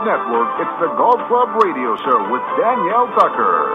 Network, it's the Golf Club Radio Show with Danielle Tucker.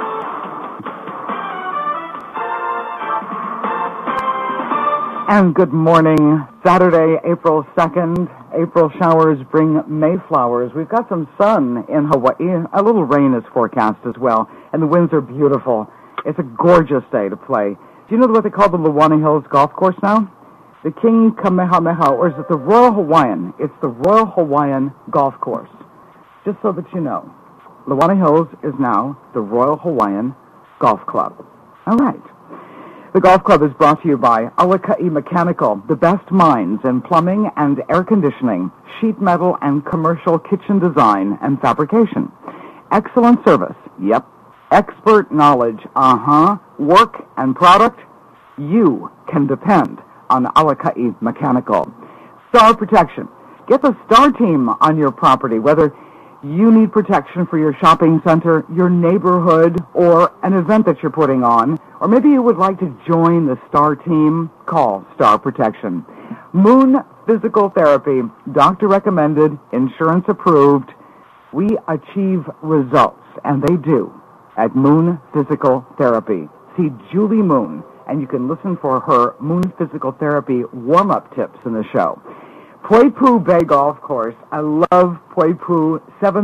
And good morning. Saturday, April 2nd. April showers bring May flowers. We've got some sun in Hawaii. A little rain is forecast as well. And the winds are beautiful. It's a gorgeous day to play. Do you know what they call the Lawana Hills Golf Course now? The King Kamehameha, or is it the Royal Hawaiian? It's the Royal Hawaiian Golf Course. Just so that you know, Lawana Hills is now the Royal Hawaiian Golf Club. All right. The golf club is brought to you by Alakai Mechanical, the best minds in plumbing and air conditioning, sheet metal and commercial kitchen design and fabrication. Excellent service. Yep. Expert knowledge. Work and product. You can depend on Alakai Mechanical. Star Protection. Get the Star Team on your property, whether you need protection for your shopping center, your neighborhood, or an event that you're putting on, or maybe you would like to join the Star Team, call Star Protection. Moon Physical Therapy, doctor recommended, insurance approved. We achieve results, and they do, at Moon Physical Therapy. See Julie Moon, and you can listen for her Moon Physical Therapy warm-up tips in the show. Poipu Bay Golf Course. I love Poipu,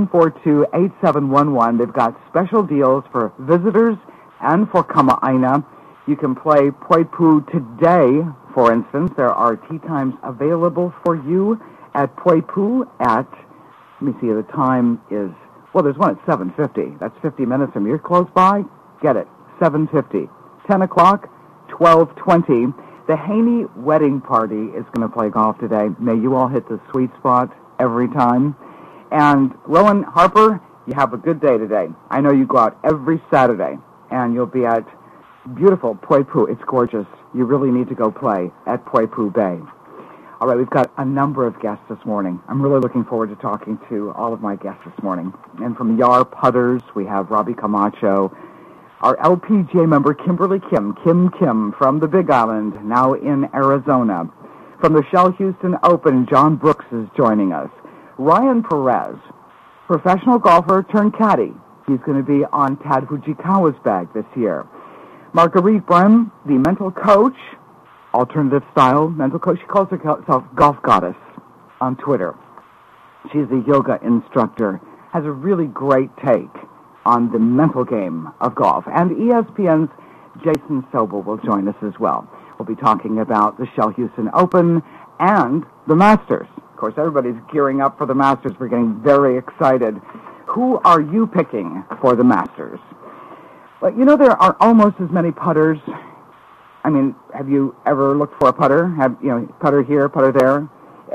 742-8711. They've got special deals for visitors and for Kama'aina. You can play Poipu today, for instance. There are tee times available for you at Poipu at, let me see, the time is, well, there's one at 7:50. That's 50 minutes from here. Close by? Get it. 7:50. 10 o'clock, 12:20. The Haney Wedding Party is going to play golf today. May you all hit the sweet spot every time. And Rowan Harper, you have a good day today. I know you go out every Saturday, and you'll be at beautiful Poipu. It's gorgeous. You really need to go play at Poipu Bay. All right, we've got a number of guests this morning. I'm really looking forward to talking to all of my guests this morning. And from Yar Putters, we have Robbie Camacho. Our LPGA member, Kimberly Kim from the Big Island, now in Arizona. From the Shell Houston Open, John Brooks is joining us. Ryan Perez, professional golfer turned caddy. He's going to be on Tad Fujikawa's bag this year. Marguerite Brem, the mental coach, alternative style mental coach. She calls herself Golf Goddess on Twitter. She's a yoga instructor, has a really great take on the mental game of golf. And ESPN's Jason Sobel will join us as well. We'll be talking about the Shell Houston Open and the Masters. Of course, everybody's gearing up for the Masters. We're getting very excited. Who are you picking for the Masters? Well, you know, there are almost as many putters. I mean, have you ever looked for a putter? Putter here, putter there?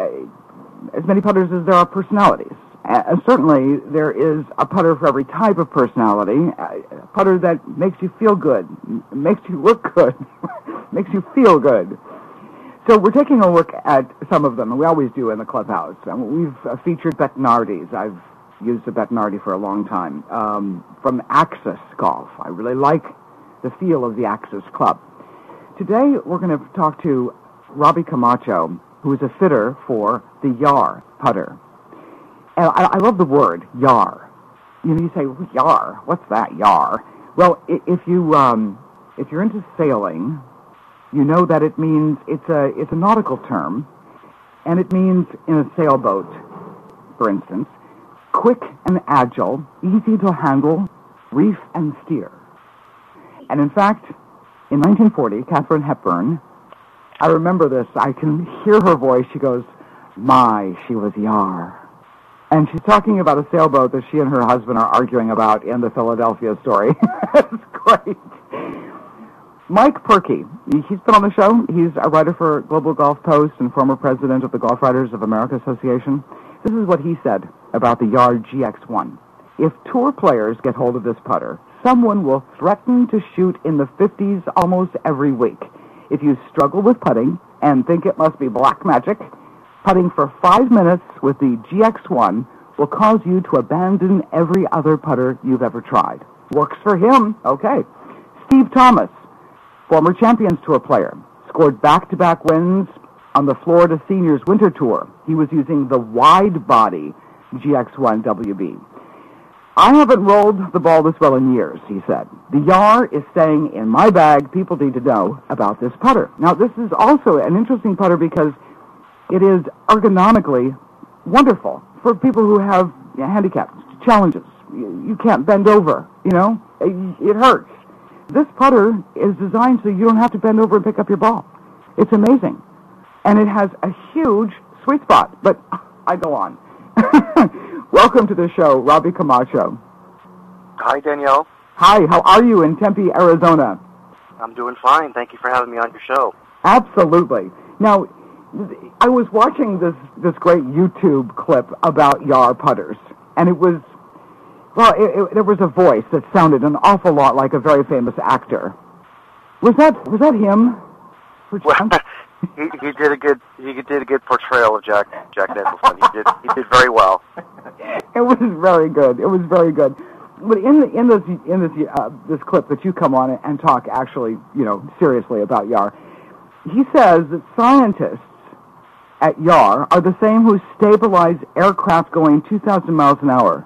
As many putters as there are personalities. Certainly, there is a putter for every type of personality. A putter that makes you feel good, makes you look good, makes you feel good. So we're taking a look at some of them, and we always do in the clubhouse. We've featured Bettinardi's. I've used the Bettinardi for a long time. From Axis Golf. I really like the feel of the Axis Club. Today, we're going to talk to Robbie Camacho, who is a fitter for the Yar putter. And I love the word, yar. You say, yar, what's that, yar? Well, if you're into sailing, you know that it means, it's a nautical term, and it means in a sailboat, for instance, quick and agile, easy to handle, reef and steer. And in fact, in 1940, Katharine Hepburn, I remember this, I can hear her voice, she goes, my, she was yar. And she's talking about a sailboat that she and her husband are arguing about in the Philadelphia story. It's great. Mike Perkey, he's been on the show. He's a writer for Global Golf Post and former president of the Golf Writers of America Association. This is what he said about the Yar GX1. If tour players get hold of this putter, someone will threaten to shoot in the 50s almost every week. If you struggle with putting and think it must be black magic, putting for 5 minutes with the GX1 will cause you to abandon every other putter you've ever tried. Works for him. Okay. Steve Thomas, former Champions Tour player, scored back-to-back wins on the Florida Seniors Winter Tour. He was using the wide body, GX1WB. I haven't rolled the ball this well in years, he said. The Yar is staying in my bag. People need to know about this putter. Now, this is also an interesting putter because it is ergonomically wonderful for people who have handicaps, challenges. You can't bend over, you know? It hurts. This putter is designed so you don't have to bend over and pick up your ball. It's amazing. And it has a huge sweet spot, but I go on. Welcome to the show, Robbie Camacho. Hi, Danielle. Hi, how are you in Tempe, Arizona? I'm doing fine. Thank you for having me on your show. Absolutely. Now, I was watching this great YouTube clip about Yar putters, and it was, well, there was a voice that sounded an awful lot like a very famous actor. Was that him? Well, he did a good portrayal of Jack Nicholson. He did very well. It was very good. It was very good. But in this clip that you come on and talk actually, seriously about Yar, he says that scientists at Yar are the same who stabilize aircraft going 2,000 miles an hour.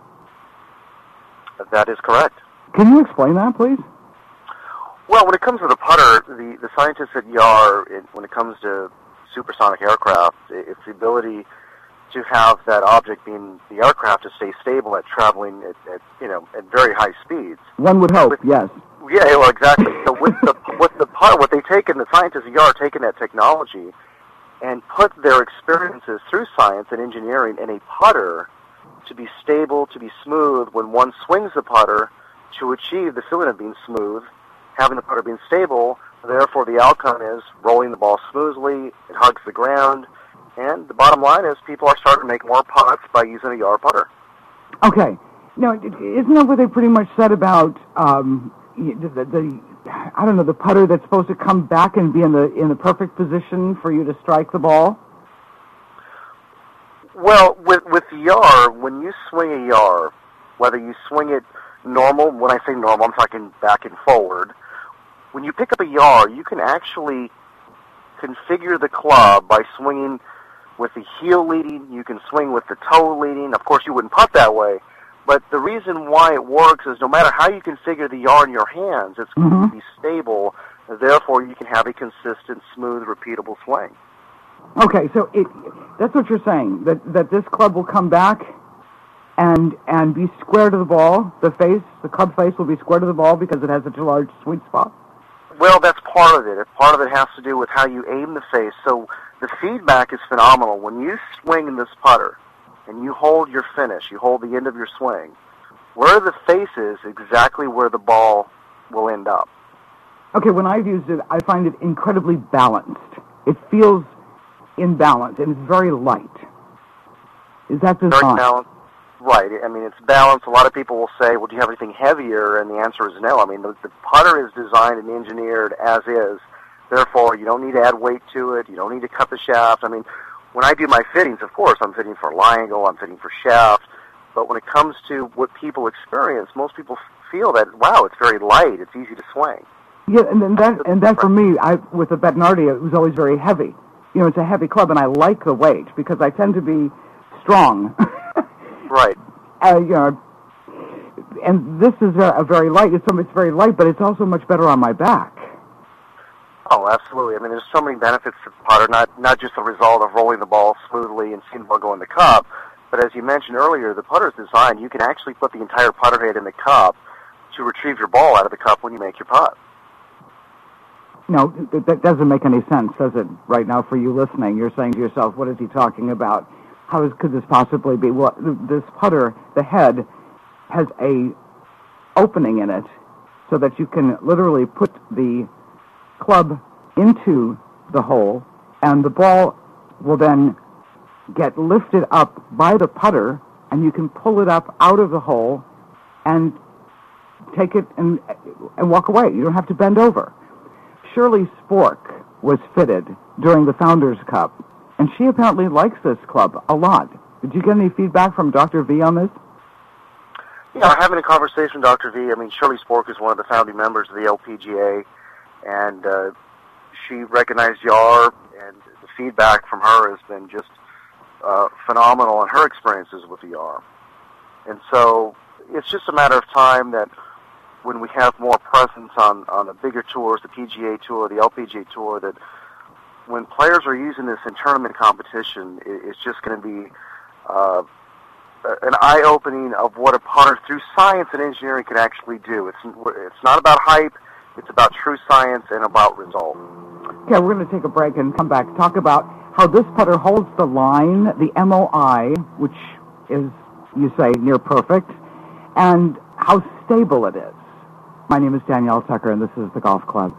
That is correct. Can you explain that, please? Well, when it comes to the putter, the scientists at Yar, when it comes to supersonic aircraft, it's the ability to have that object being the aircraft to stay stable at traveling at very high speeds. One would hope, yes. Yeah, well, exactly. So with the putter, what they take, and the scientists at Yar are taking that technology and put their experiences through science and engineering in a putter to be stable, to be smooth when one swings the putter, to achieve the feeling of being smooth, having the putter being stable. Therefore, the outcome is rolling the ball smoothly, it hugs the ground, and the bottom line is people are starting to make more putts by using a Yar putter. Okay. Now, isn't that what they pretty much said about the putter that's supposed to come back and be in the perfect position for you to strike the ball? Well, with Yar, when you swing a Yar, whether you swing it normal, when I say normal, I'm talking back and forward. When you pick up a Yar, you can actually configure the club by swinging with the heel leading. You can swing with the toe leading. Of course, you wouldn't putt that way. But the reason why it works is no matter how you configure the Yar in your hands, it's going to be stable. Therefore, you can have a consistent, smooth, repeatable swing. Okay, so that's what you're saying, that this club will come back and be square to the ball. The club face will be square to the ball because it has such a large sweet spot? Well, that's part of it. Part of it has to do with how you aim the face. So the feedback is phenomenal. When you swing this putter and you hold your finish, you hold the end of your swing, where the face is exactly where the ball will end up. Okay, when I've used it, I find it incredibly balanced. It feels in balance, and it's very light. Is that the Very balanced. Right. I mean, it's balanced. A lot of people will say, well, do you have anything heavier? And the answer is no. I mean, the putter is designed and engineered as is. Therefore, you don't need to add weight to it. You don't need to cut the shaft. I mean, when I do my fittings, of course, I'm fitting for line angle, I'm fitting for shaft. But when it comes to what people experience, most people feel that, wow, it's very light. It's easy to swing. Yeah, and that for me, with the Bettinardi, it was always very heavy. It's a heavy club, and I like the weight because I tend to be strong. Right. And this is a very light. It's very light, but it's also much better on my back. Oh, absolutely. I mean, there's so many benefits to the putter, not just the result of rolling the ball smoothly and seeing the ball go in the cup, but as you mentioned earlier, the putter's designed, you can actually put the entire putter head in the cup to retrieve your ball out of the cup when you make your putt. No, that doesn't make any sense, does it, right now for you listening? You're saying to yourself, what is he talking about? How could this possibly be? Well, this putter, the head, has a opening in it so that you can literally put the club into the hole, and the ball will then get lifted up by the putter, and you can pull it up out of the hole and take it and walk away. You don't have to bend over. Shirley Spork was fitted during the Founders Cup, and she apparently likes this club a lot. Did you get any feedback from Dr. V on this? Yeah, having a conversation with Dr. V. I mean, Shirley Spork is one of the founding members of the LPGA, and she recognized Yar, and the feedback from her has been just phenomenal in her experiences with VR. And so it's just a matter of time that when we have more presence on the bigger tours, the PGA Tour, the LPGA Tour, that when players are using this in tournament competition, it's just going to be an eye-opening of what a putter through science and engineering can actually do. It's not about hype. It's about true science and about result. Okay, we're going to take a break and come back to talk about how this putter holds the line, the MOI, which is, you say, near perfect, and how stable it is. My name is Danielle Tucker, and this is the Golf Club.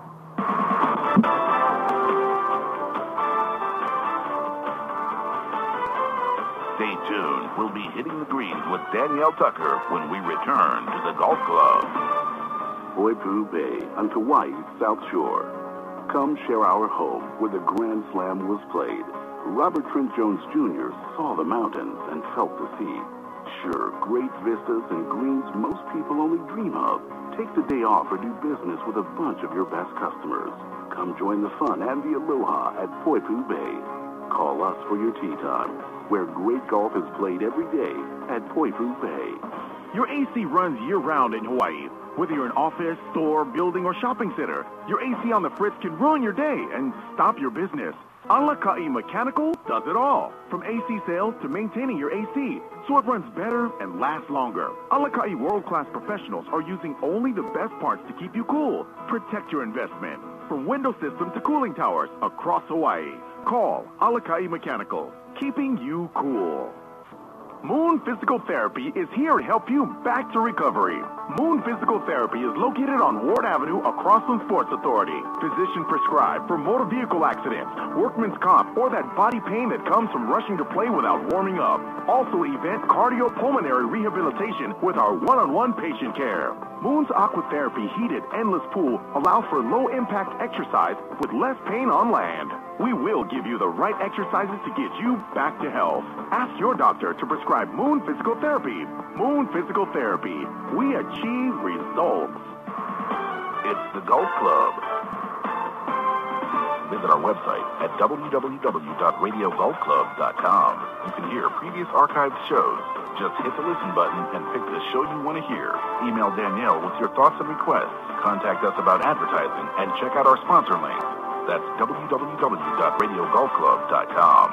Stay tuned. We'll be hitting the greens with Danielle Tucker when we return to the Golf Club. Poipu Bay on Kauai's South Shore. Come share our home where the Grand Slam was played. Robert Trent Jones Jr. saw the mountains and felt the sea. Sure, great vistas and greens most people only dream of. Take the day off or do business with a bunch of your best customers. Come join the fun and the aloha at Poipu Bay. Call us for your tee time, where great golf is played every day at Poipu Bay. Your AC runs year-round in Hawaii. Whether you're an office, store, building, or shopping center, your AC on the fritz can ruin your day and stop your business. Alakai Mechanical does it all, from AC sales to maintaining your AC, so it runs better and lasts longer. Alakai world-class professionals are using only the best parts to keep you cool. Protect your investment. From window system to cooling towers across Hawaii. Call Alakai Mechanical, keeping you cool. Moon Physical Therapy is here to help you back to recovery. Moon Physical Therapy is located on Ward Avenue across from Sports Authority. Physician prescribed for motor vehicle accidents, workman's comp, or that body pain that comes from rushing to play without warming up. Also event cardiopulmonary rehabilitation with our one-on-one patient care. Moon's Aquatherapy heated endless pool allows for low-impact exercise with less pain on land. We will give you the right exercises to get you back to health. Ask your doctor to prescribe Moon Physical Therapy. Moon Physical Therapy. We achieve results. It's the Golf Club. Visit our website at www.radiogolfclub.com. You can hear previous archived shows. Just hit the listen button and pick the show you want to hear. Email Danielle with your thoughts and requests. Contact us about advertising and check out our sponsor link. That's www.radiogolfclub.com.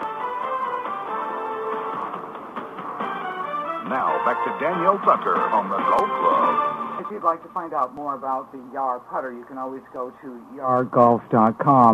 Now, back to Danielle Tucker on the Golf Club. If you'd like to find out more about the Yar putter, you can always go to yargolf.com.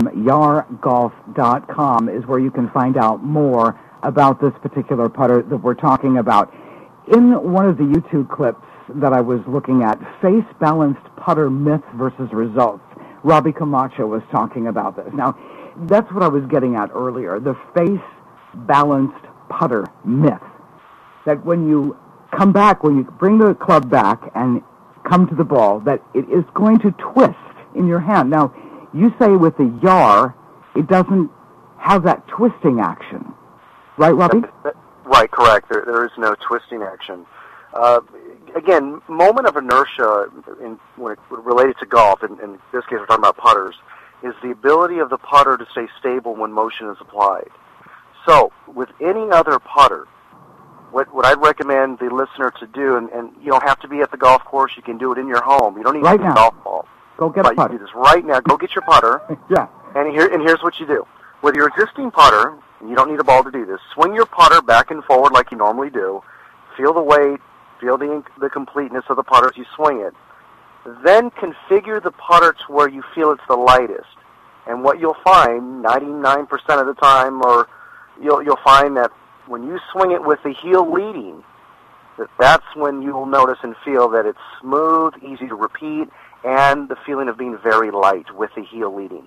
Yargolf.com is where you can find out more about this particular putter that we're talking about. In one of the YouTube clips that I was looking at, face-balanced putter myth versus results, Robbie Camacho was talking about this. Now, that's what I was getting at earlier, the face-balanced putter myth. That when you come back, when you bring the club back and come to the ball, that it is going to twist in your hand. Now, you say with the Yar, it doesn't have that twisting action. Right, Robbie? Right, correct. There is no twisting action. Again, moment of inertia when it related to golf, in this case we're talking about putters, is the ability of the putter to stay stable when motion is applied. So, with any other putter, what I'd recommend the listener to do, and you don't have to be at the golf course, you can do it in your home. You don't need to get a golf ball. Go get a putter. You do this right now. Go get your putter. Yeah. And here's what you do. With your existing putter, you don't need a ball to do this. Swing your putter back and forward like you normally do. Feel the weight. Feel the completeness of the putter as you swing it. Then configure the putter to where you feel it's the lightest. And what you'll find, 99% of the time, or you'll find that when you swing it with the heel leading, that's when you'll notice and feel that it's smooth, easy to repeat, and the feeling of being very light with the heel leading.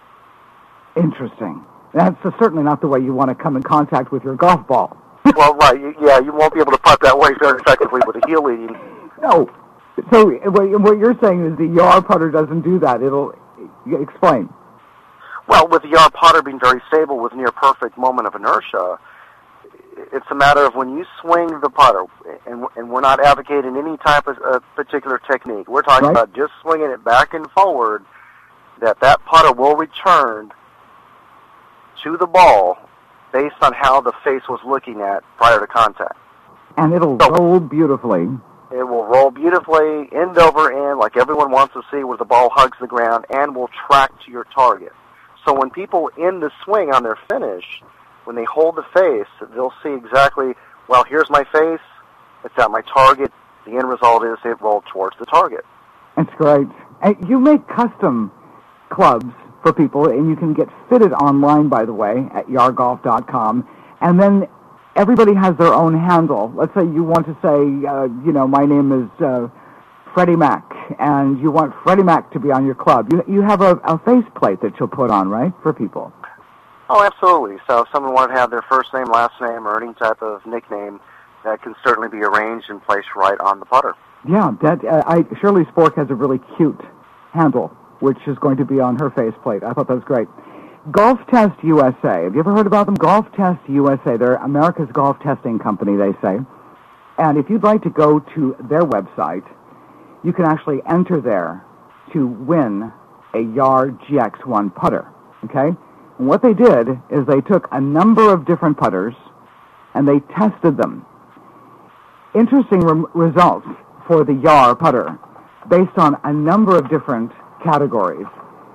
Interesting. That's certainly not the way you want to come in contact with your golf ball. Well, right, you won't be able to putt that way very effectively with the heel leading. No. So what you're saying is the Yar putter doesn't do that. Explain. Well, with the Yar putter being very stable with near perfect moment of inertia, it's a matter of when you swing the putter, and we're not advocating any type of particular technique. We're talking about just swinging it back and forward, that putter will return to the ball based on how the face was looking at prior to contact. And it'll roll beautifully. It will roll beautifully, end over end, like everyone wants to see, where the ball hugs the ground, and will track to your target. So when people end the swing on their finish, when they hold the face, they'll see exactly, well, here's my face, it's at my target, the end result is it rolled towards the target. That's great. And you make custom clubs for people, and you can get fitted online, by the way, at yargolf.com, and then everybody has their own handle. Let's say you want to say, my name is Freddie Mac, and you want Freddie Mac to be on your club. You have a faceplate that you'll put on, right, for people? Oh, absolutely. So if someone wanted to have their first name, last name, or any type of nickname, that can certainly be arranged and placed right on the putter. Yeah, Shirley Spork has a really cute handle, which is going to be on her faceplate. I thought that was great. Golf Test USA. Have you ever heard about them? Golf Test USA. They're America's golf testing company, they say. And if you'd like to go to their website, you can actually enter there to win a Yar GX1 putter. Okay? And what they did is they took a number of different putters and they tested them. Interesting results for the Yar putter based on a number of different categories.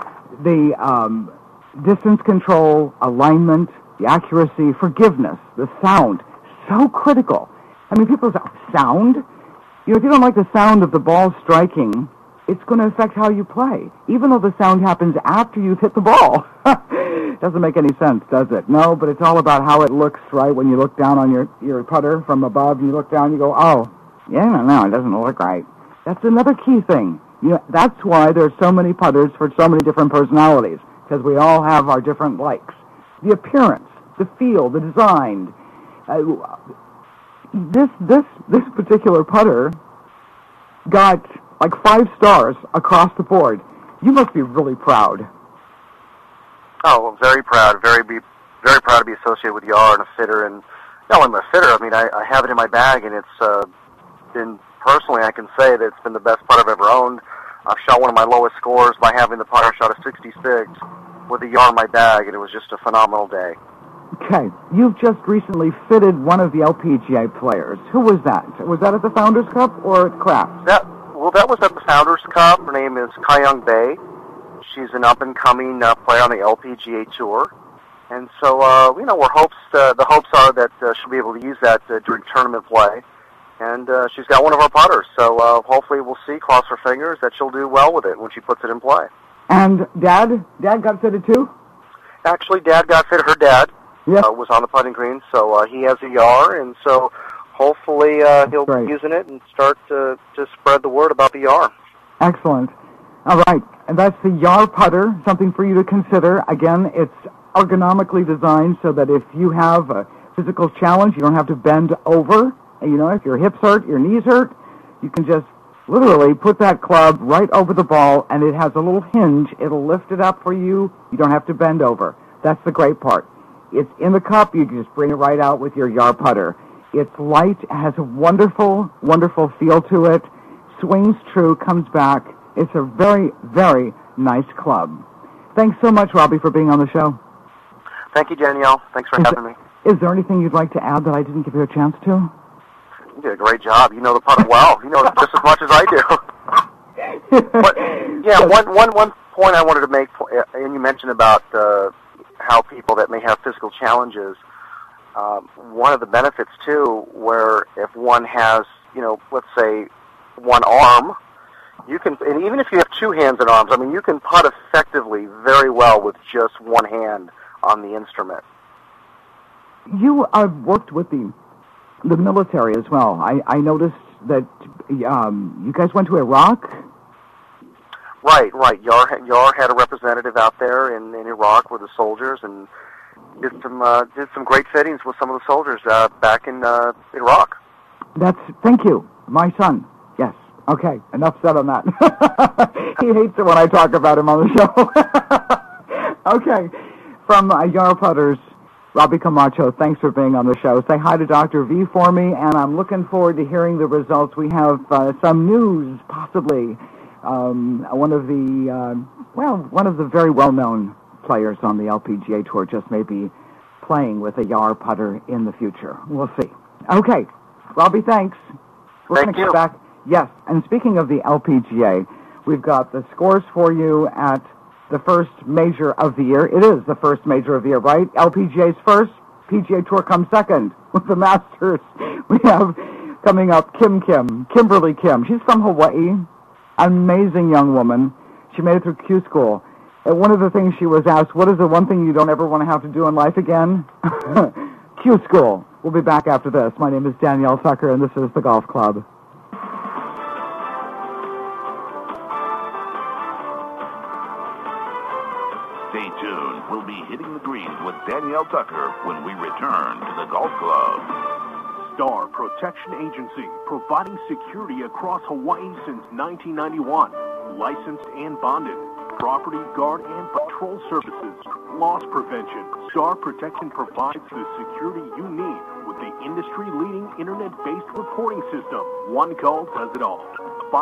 The distance control, alignment, the accuracy, forgiveness, the sound, so critical. I mean, people say, sound? If you don't like the sound of the ball striking, it's going to affect how you play, even though the sound happens after you've hit the ball. Doesn't make any sense, does it? No, but it's all about how it looks, right? When you look down on your putter from above and you look down, you go, oh, yeah, no, it doesn't look right. That's another key thing. That's why there's so many putters for so many different personalities, because we all have our different likes. The appearance, the feel, the design. This particular putter got like 5 stars across the board. You must be really proud. Oh, very proud. Very proud to be associated with Yar and a fitter. And not only a fitter, I mean, I have it in my bag, and it's been, personally, I can say that it's been the best putt I've ever owned. I've shot one of my lowest scores by having the putter. Shot a 66 with a Yar in my bag, and it was just a phenomenal day. Okay. You've just recently fitted one of the LPGA players. Who was that? Was that at the Founders Cup or at Kraft? That was at the Founders Cup. Her name is Kayoung Bae. She's an up-and-coming player on the LPGA Tour. And so, the hopes are that she'll be able to use that during tournament play. And she's got one of our putters. So hopefully we'll see, cross her fingers, that she'll do well with it when she puts it in play. And Dad got fitted too? Actually, Dad got fitted. Her dad Yes. Was on the putting green. So he has a Yar, and so hopefully he'll be using it and start to spread the word about the Yar. Excellent. All right. And that's the Yar putter, something for you to consider. Again, it's ergonomically designed so that if you have a physical challenge, you don't have to bend over. If your hips hurt, your knees hurt, you can just literally put that club right over the ball, and it has a little hinge. It'll lift it up for you. You don't have to bend over. That's the great part. It's in the cup. You can just bring it right out with your Yar putter. It's light, has a wonderful, wonderful feel to it. Swings true, comes back. It's a very, very nice club. Thanks so much, Robbie, for being on the show. Thank you, Danielle. Thanks for having me. Is there anything you'd like to add that I didn't give you a chance to? You did a great job. You know the putter well. You know it just as much as I do. But, yeah, one point I wanted to make, and you mentioned about how people that may have physical challenges, one of the benefits, too, where if one has, let's say, one arm, you can, and even if you have 2 hands and arms, I mean, you can putt effectively very well with just one hand on the instrument. You worked with the military as well. I noticed that you guys went to Iraq? Right. Yar had a representative out there in Iraq with the soldiers, and did some great fittings with some of the soldiers back in Iraq. Thank you. My son. Yes. Okay. Enough said on that. He hates it when I talk about him on the show. Okay. From Yar Putters, Robbie Camacho, thanks for being on the show. Say hi to Dr. V for me, and I'm looking forward to hearing the results. We have some news, possibly. One of the very well-known players on the LPGA Tour just may be playing with a Yar putter in the future. We'll see. Okay, Robbie, thanks. We're Thank going to you. get back. Yes, and speaking of the LPGA, we've got the scores for you at the first major of the year. It is the first major of the year, right? LPGA's first, PGA Tour comes second with the Masters. We have coming up Kimberly Kim. She's from Hawaii, amazing young woman. She made it through Q School. And one of the things she was asked, what is the one thing you don't ever want to have to do in life again? Q School. We'll be back after this. My name is Danielle Tucker, and this is the Golf Club. Stay tuned. We'll be hitting the greens with Danielle Tucker when we return to the Golf Club. Star Protection Agency, providing security across Hawaii since 1991. Licensed and bonded. Property guard and patrol services. Loss prevention. Star Protection provides the security you need with the industry-leading internet-based reporting system. One call does it all.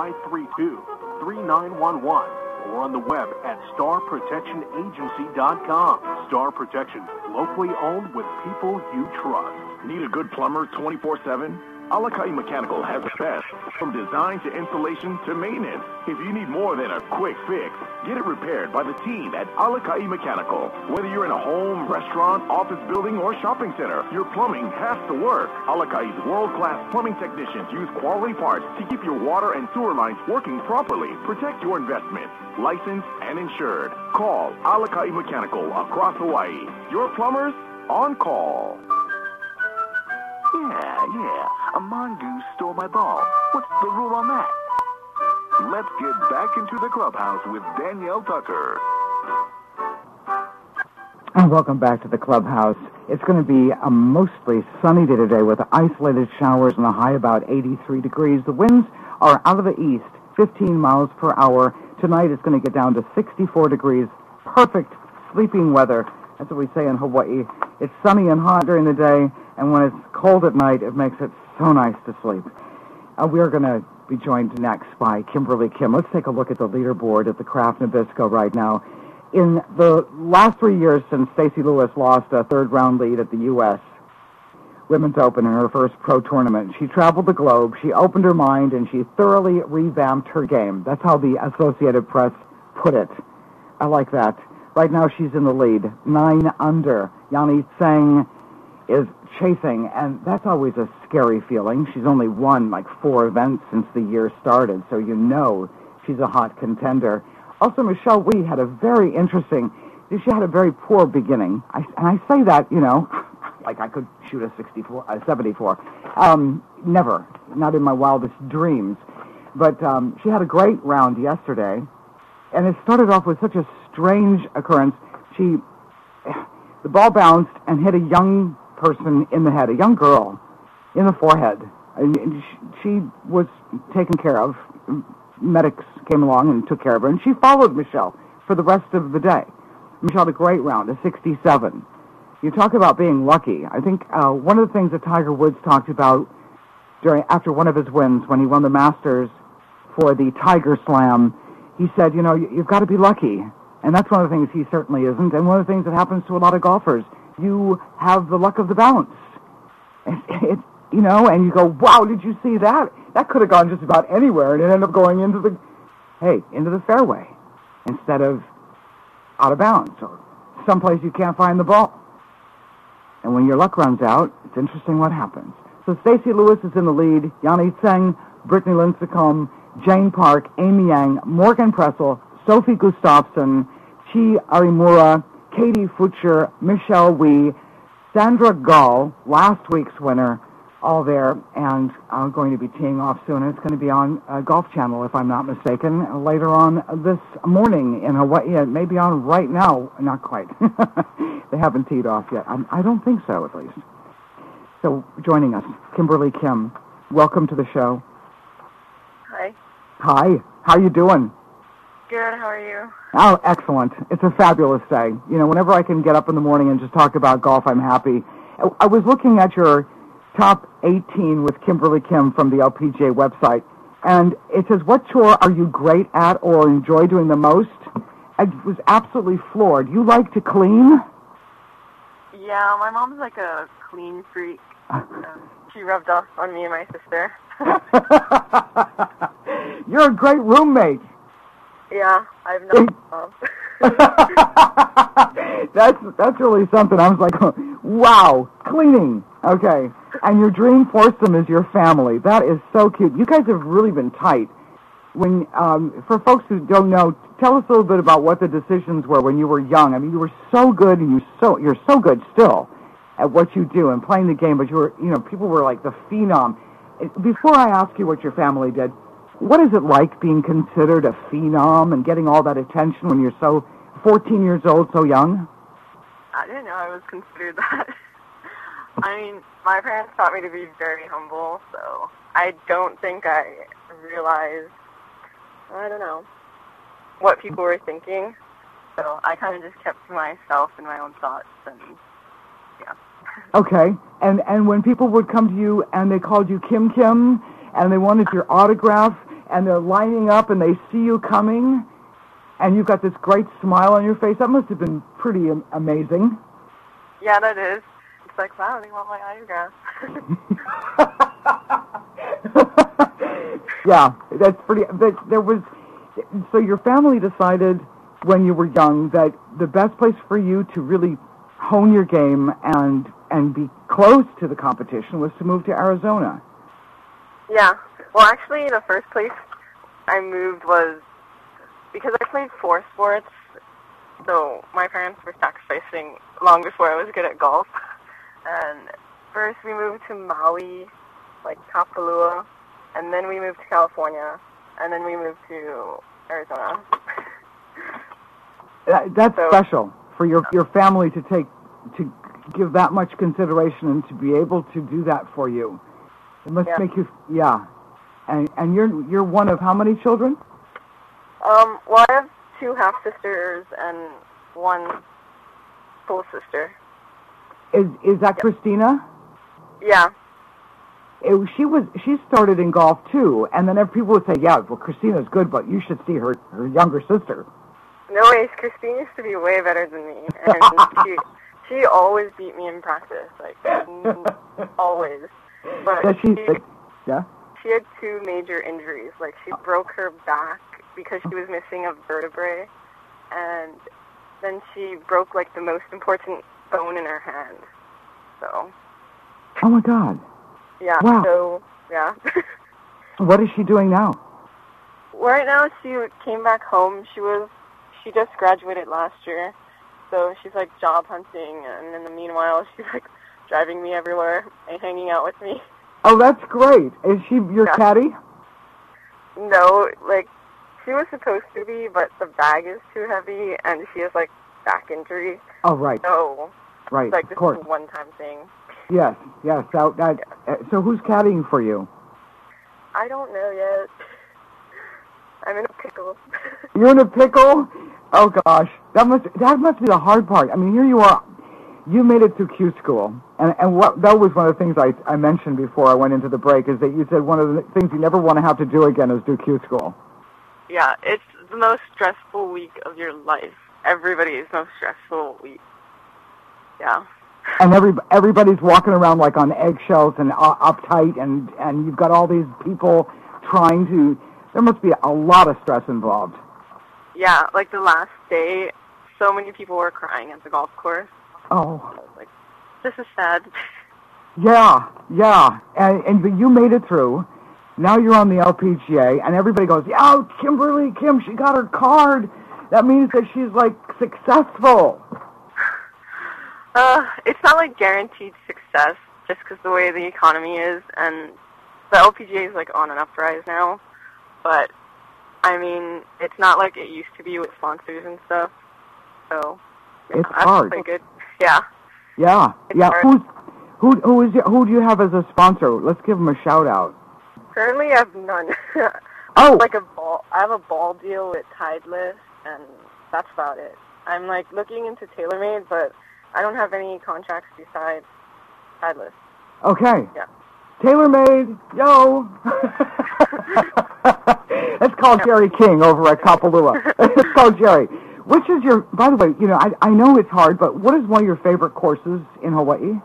532-3911 or on the web at starprotectionagency.com. Star Protection, locally owned with people you trust. Need a good plumber 24/7? Alakai Mechanical has the best, from design to installation to maintenance. If you need more than a quick fix, get it repaired by the team at Alakai Mechanical. Whether you're in a home, restaurant, office building, or shopping center, your plumbing has to work. Alakai's world-class plumbing technicians use quality parts to keep your water and sewer lines working properly. Protect your investment. Licensed and insured. Call Alakai Mechanical across Hawaii. Your plumbers on call. Yeah. A mongoose stole my ball. What's the rule on that? Let's get back into the clubhouse with Danielle Tucker. And welcome back to the clubhouse. It's going to be a mostly sunny day today with isolated showers and a high about 83 degrees. The winds are out of the east, 15 miles per hour. Tonight it's going to get down to 64 degrees. Perfect sleeping weather. That's what we say in Hawaii. It's sunny and hot during the day, and when it's cold at night, it makes it so nice to sleep. We're going to be joined next by Kimberly Kim. Let's take a look at the leaderboard at the Kraft Nabisco right now. In the last 3 years since Stacey Lewis lost a third-round lead at the U.S. Women's Open in her first pro tournament, she traveled the globe, she opened her mind, and she thoroughly revamped her game. That's how the Associated Press put it. I like that. Right now she's in the lead, 9 under. Yani Tseng is chasing, and that's always a scary feeling. She's only won like 4 events since the year started, so you know she's a hot contender. Also, Michelle Wie had a very interesting, she had a very poor beginning. And I say that, you know, like I could shoot a 74. Never, not in my wildest dreams. But she had a great round yesterday, and it started off with such a strange occurrence. The ball bounced and hit a young person in the head, a young girl in the forehead. And she was taken care of. Medics came along and took care of her, and she followed Michelle for the rest of the day. Michelle had a great round, a 67. You talk about being lucky. I think one of the things that Tiger Woods talked about after one of his wins, when he won the Masters for the Tiger Slam, he said, you know, you've got to be lucky. And that's one of the things he certainly isn't. And one of the things that happens to a lot of golfers, you have the luck of the bounce. You know, and you go, wow, did you see that? That could have gone just about anywhere, and it ended up going into the fairway instead of out of bounds or someplace you can't find the ball. And when your luck runs out, it's interesting what happens. So Stacey Lewis is in the lead, Yani Tseng, Brittany Lincecum, Jane Park, Amy Yang, Morgan Pressel, Sophie Gustafsson, Chi Arimura, Katie Futcher, Michelle Wie, Sandra Gall, last week's winner, all there, and I'm going to be teeing off soon. It's going to be on Golf Channel, if I'm not mistaken, later on this morning in Hawaii. It may be on right now. Not quite. They haven't teed off yet. I don't think so, at least. So, joining us, Kimberly Kim. Welcome to the show. Hi. Hi. How you doing? Good. How are you? Oh, excellent. It's a fabulous day. You know, whenever I can get up in the morning and just talk about golf, I'm happy. I was looking at your Top 18 with Kimberly Kim from the LPGA website, and it says, what chore are you great at or enjoy doing the most? I was absolutely floored. You like to clean? Yeah, my mom's like a clean freak. She rubbed off on me and my sister. You're a great roommate. Yeah, I've known mom. That's really something. I was like, wow, cleaning. Okay. And your dream foursome is your family. That is so cute. You guys have really been tight. When for folks who don't know, tell us a little bit about what the decisions were when you were young. I mean, you were so good, and you're so good still at what you do and playing the game. But people were like the phenom. Before I ask you what your family did, what is it like being considered a phenom and getting all that attention when you're 14 years old, so young? I didn't know I was considered that. I mean, my parents taught me to be very humble, so I don't think I realized, I don't know, what people were thinking. So I kind of just kept to myself and my own thoughts, and yeah. Okay, and when people would come to you and they called you Kim Kim, and they wanted your autograph, and they're lining up and they see you coming, and you've got this great smile on your face, that must have been pretty amazing. Yeah, that is. It's like, wow, they want my autograph. Yeah, that's pretty. So your family decided when you were young that the best place for you to really hone your game and be close to the competition was to move to Arizona. Yeah. Well, actually, the first place I moved was because I played 4 sports, so my parents were sacrificing long before I was good at golf. And first we moved to Maui, like Kapalua, and then we moved to California, and then we moved to Arizona. That's special for your family to give that much consideration and to be able to do that for you. It must make you, yeah. And you're one of how many children? Well, I have 2 half-sisters and 1 full sister. Is that Christina? Yeah. She started in golf too, and then people would say, yeah, well, Christina's good, but you should see her younger sister. No ways, Christine used to be way better than me, and she always beat me in practice, like always. But she had 2 major injuries. Like, she broke her back because she was missing a vertebrae, and then she broke, like, the most important bone in her hand. So. Oh, my God. Yeah. Wow. So, yeah. What is she doing now? Right now, she came back home. She just graduated last year, so she's, like, job hunting, and in the meanwhile, she's, like, driving me everywhere and hanging out with me. Oh, that's great. Is she your caddy? No, like, she was supposed to be, but the bag is too heavy, and she has, like, back injury. Oh, right. So, right, like, this of course. is a one-time thing. Yes. So who's caddying for you? I don't know yet. I'm in a pickle. You're in a pickle? Oh, gosh. That must be the hard part. I mean, here you are. You made it through Q school, and that was one of the things I mentioned before I went into the break, is that you said one of the things you never want to have to do again is do Q school. Yeah, it's the most stressful week of your life. Everybody's most stressful week. Yeah. And everybody's walking around like on eggshells and uptight, and you've got all these people trying to. There must be a lot of stress involved. Yeah, like the last day, so many people were crying at the golf course. Oh. I was like, this is sad. Yeah. And you made it through. Now you're on the LPGA, and everybody goes, yeah, Kimberly Kim, she got her card. That means that she's, like, successful. It's not, like, guaranteed success, just because the way the economy is, and the LPGA is, like, on an uprise now. But, I mean, it's not like it used to be with sponsors and stuff. So, it's hard. Pretty good. Yeah. Yeah. Hard. Who do you have as a sponsor? Let's give them a shout out. Currently, I have none. Oh. I have a ball deal with Titleist, and that's about it. I'm like looking into TaylorMade, but I don't have any contracts besides Titleist. Okay. Yeah. TaylorMade, yo. Let's call Jerry King over at Kapalua. Let's call Jerry. Which is your, by the way, you know, I know it's hard, but what is one of your favorite courses in Hawaii?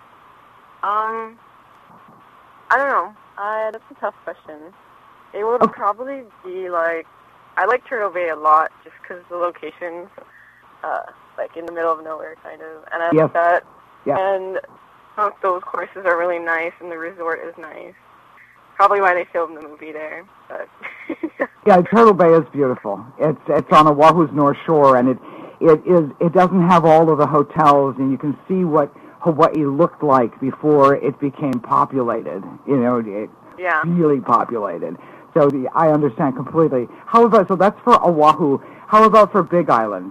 I don't know. That's a tough question. It would probably be like, I like Turtle Bay a lot just because the location's like in the middle of nowhere, kind of, and I like that. Yeah. And both those courses are really nice, and the resort is nice. Probably why they filmed the movie there. But yeah, Turtle Bay is beautiful. It's on Oahu's North Shore, and it doesn't have all of the hotels, and you can see what Hawaii looked like before it became populated. You know, really populated. So I understand completely. How about, so that's for Oahu. How about for Big island?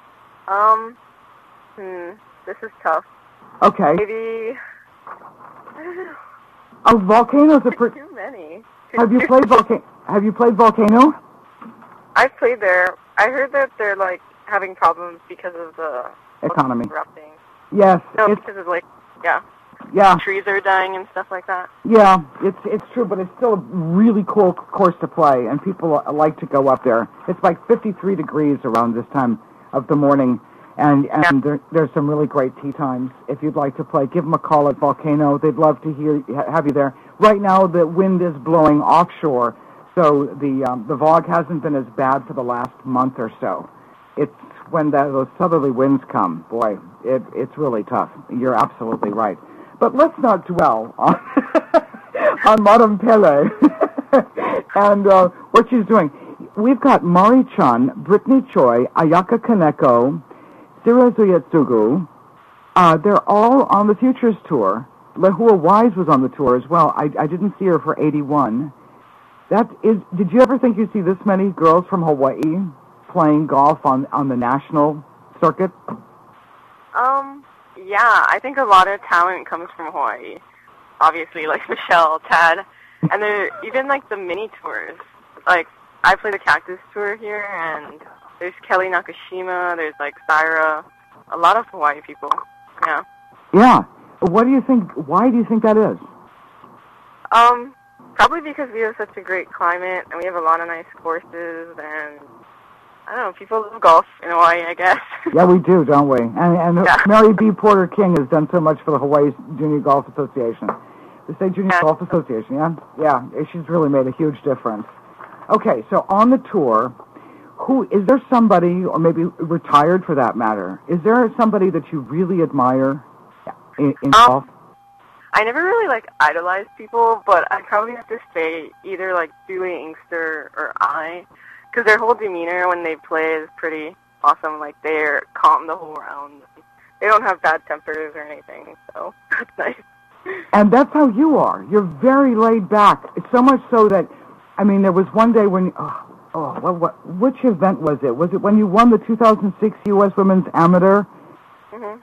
This is tough. Okay. Maybe, I don't know. Oh, Volcano's a pretty... Too many. Have you played Volcano? I've played there. I heard that they're, like, having problems because of the... economy. Erupting. Yes. No, because of, like, trees are dying and stuff like that. Yeah, it's true, but it's still a really cool course to play, and people like to go up there. It's like 53 degrees around this time of the morning, and there's some really great tea times. If you'd like to play, give them a call at Volcano. They'd love to have you there. Right now, the wind is blowing offshore, so the VOG hasn't been as bad for the last month or so. It's when those southerly winds come, boy, it's really tough. You're absolutely right. But let's not dwell on Madame Pele and what she's doing. We've got Mari-chan, Brittany Choi, Ayaka Kaneko, Sira Zuyatsugu. They're all on the Futures Tour. Lehua Wise was on the tour as well. I didn't see her for 81. Did you ever think you'd see this many girls from Hawaii playing golf on the national circuit? Yeah, I think a lot of talent comes from Hawaii. Obviously, like Michelle, Tad, and there even like the mini tours. Like I play the Cactus Tour here, and there's Kelly Nakashima. There's like Syra. A lot of Hawaii people. Yeah. Yeah. What do you think? Why do you think that is? Probably because we have such a great climate, and we have a lot of nice courses, and I don't know, people love golf in Hawaii, I guess. Yeah, we do, don't we? And Mary B. Porter King has done so much for the Hawaii Junior Golf Association. The State Junior Golf Association, yeah? Yeah, she's really made a huge difference. Okay, so on the tour, is there somebody, or maybe retired for that matter, is there somebody that you really admire in golf? I never really, idolized people, but I probably have to say either, Julie Inkster or because their whole demeanor when they play is pretty awesome. Like, they're calm the whole round. They don't have bad tempers or anything, so that's nice. And that's how you are. You're very laid back. It's so much so that, there was one day when, which event was it? Was it when you won the 2006 U.S. Women's Amateur? Mm-hmm.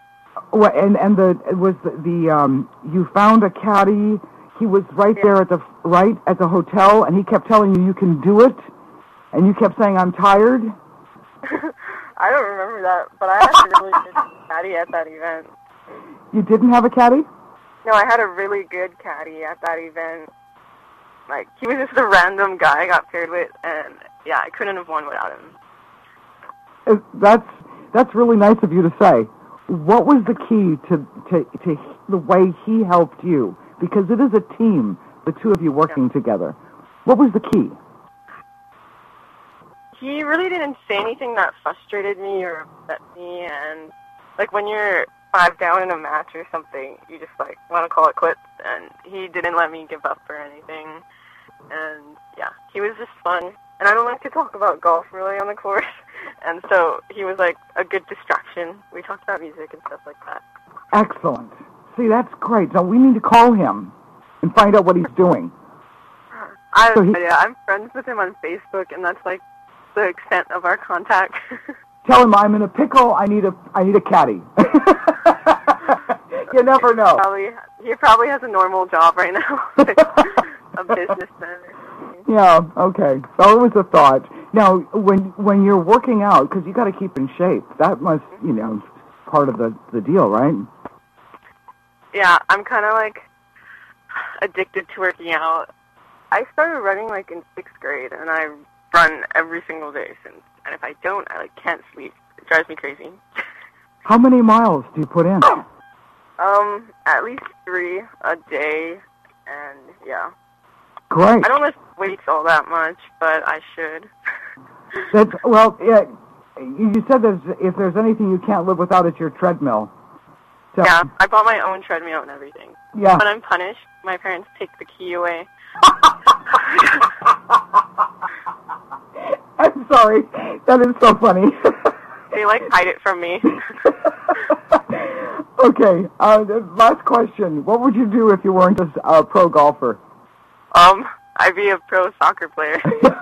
You found a caddy. He was right there at the hotel, and he kept telling you can do it, and you kept saying, I'm tired. I don't remember that, but I had a really good caddy at that event. You didn't have a caddy? No, I had a really good caddy at that event. He was just a random guy I got paired with, and yeah, I couldn't have won without him. That's really nice of you to say. What was the key to the way he helped you? Because it is a team, the two of you working together. What was the key? He really didn't say anything that frustrated me or upset me, and when you're 5 down in a match or something, you just want to call it quits, and he didn't let me give up or anything, and yeah, he was just fun, and I don't like to talk about golf really on the course, and so he was a good distraction. We talked about music and stuff like that. Excellent. See, that's great. Now we need to call him and find out what he's doing. I'm friends with him on Facebook, and that's the extent of our contact. Tell him I'm in a pickle. I need a caddy. You never know. He probably has a normal job right now, a businessman. Yeah. Okay. So it was a thought. Now, when you're working out, because you got to keep in shape, that must part of the deal, right? Yeah, I'm kind of addicted to working out. I started running in 6th grade, and I run every single day since. And if I don't, I can't sleep. drives me crazy. How many miles do you put in? At least 3 a day, and yeah. Great. I don't lift weights all that much, but I should. Yeah, you said that if there's anything you can't live without, it's your treadmill. So, yeah, I bought my own treadmill and everything. Yeah. When I'm punished, my parents take the key away. I'm sorry. That is so funny. They, hide it from me. Okay, last question. What would you do if you weren't a pro golfer? I'd be a pro soccer player.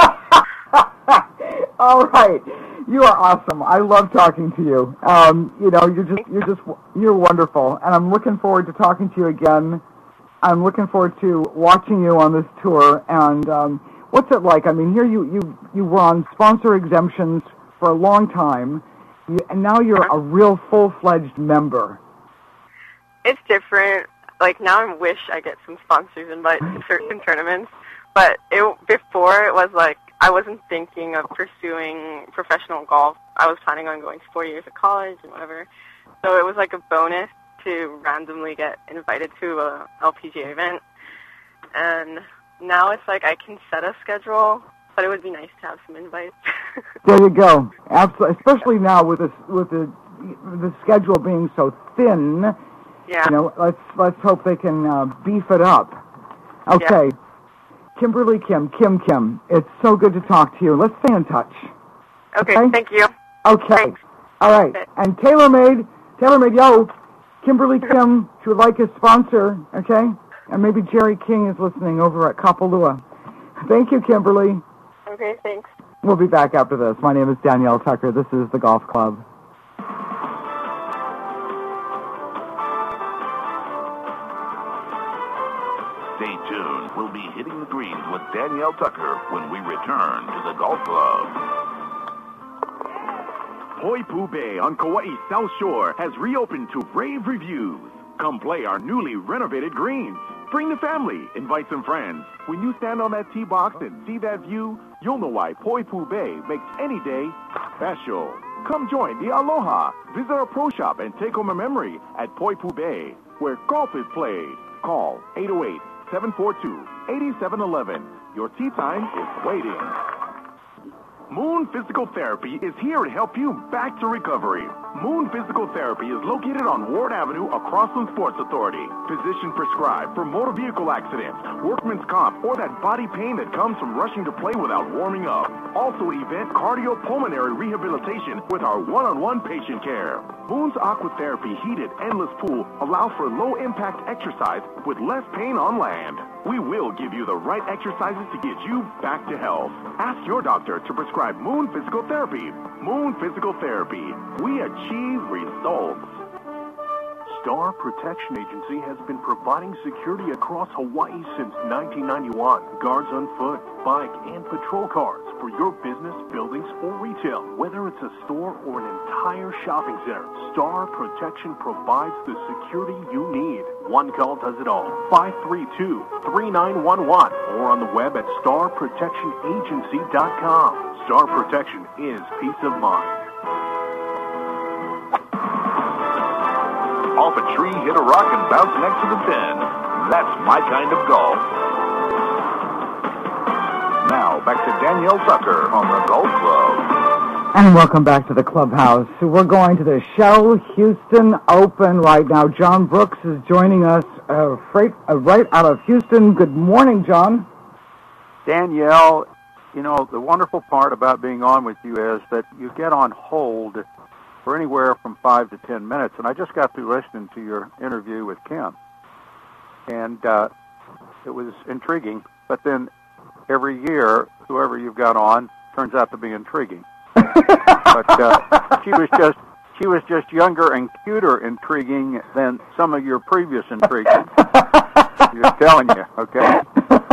All right. You are awesome. I love talking to you. You're wonderful. And I'm looking forward to talking to you again. I'm looking forward to watching you on this tour. And what's it like? I mean, here you were on sponsor exemptions for a long time, and now you're a real full-fledged member. It's different. Now I wish I get some sponsors invited to certain tournaments. But before it was I wasn't thinking of pursuing professional golf. I was planning on going to 4 years of college and whatever. So it was a bonus to randomly get invited to a LPGA event. And now it's I can set a schedule, but it would be nice to have some invites. There you go. Absolutely. Especially now with the schedule being so thin. Yeah. Let's hope they can beef it up. Okay. Yeah. Kimberly Kim, it's so good to talk to you. Let's stay in touch. Okay? Thank you. Okay. Thanks. All right. Okay. And TaylorMade, Kimberly Kim, she would like a sponsor, okay? And maybe Jerry King is listening over at Kapalua. Thank you, Kimberly. Okay, thanks. We'll be back after this. My name is Danielle Tucker. This is the Golf Club. Stay tuned. We'll be hitting the greens with Danielle Tucker when we return to the Golf Club. Poipu Bay on Kauai's South Shore has reopened to rave reviews. Come play our newly renovated greens. Bring the family. Invite some friends. When you stand on that tee box and see that view, you'll know why Poipu Bay makes any day special. Come join the Aloha. Visit our pro shop and take home a memory at Poipu Bay, where golf is played. Call 808-742-8711. Your tee time is waiting. Moon Physical Therapy is here to help you back to recovery. Moon Physical Therapy is located on Ward Avenue across from Sports Authority. Physician prescribed for motor vehicle accidents, workman's comp, or that body pain that comes from rushing to play without warming up. Also event cardiopulmonary rehabilitation with our one-on-one patient care. Moon's Aquatherapy heated endless pool allows for low-impact exercise with less pain on land. We will give you the right exercises to get you back to health. Ask your doctor to prescribe Moon Physical Therapy. Moon Physical Therapy. We achieve results. Star Protection Agency has been providing security across Hawaii since 1991. Guards on foot, bike, and patrol cars for your business, buildings, or retail. Whether it's a store or an entire shopping center, Star Protection provides the security you need. One call does it all. 532-3911 or on the web at starprotectionagency.com. Star Protection is peace of mind. Off a tree, hit a rock, and bounce next to the pin. That's my kind of golf. Now, back to Danielle Tucker on the Golf Club. And welcome back to the clubhouse. We're going to the Shell Houston Open right now. John Brooks is joining us right out of Houston. Good morning, John. Danielle, the wonderful part about being on with you is that you get on hold for anywhere from 5 to 10 minutes. And I just got through listening to your interview with Kim. And it was intriguing. But then every year, whoever you've got on turns out to be intriguing. But she was just younger and cuter intriguing than some of your previous intriguing. Just telling you, okay?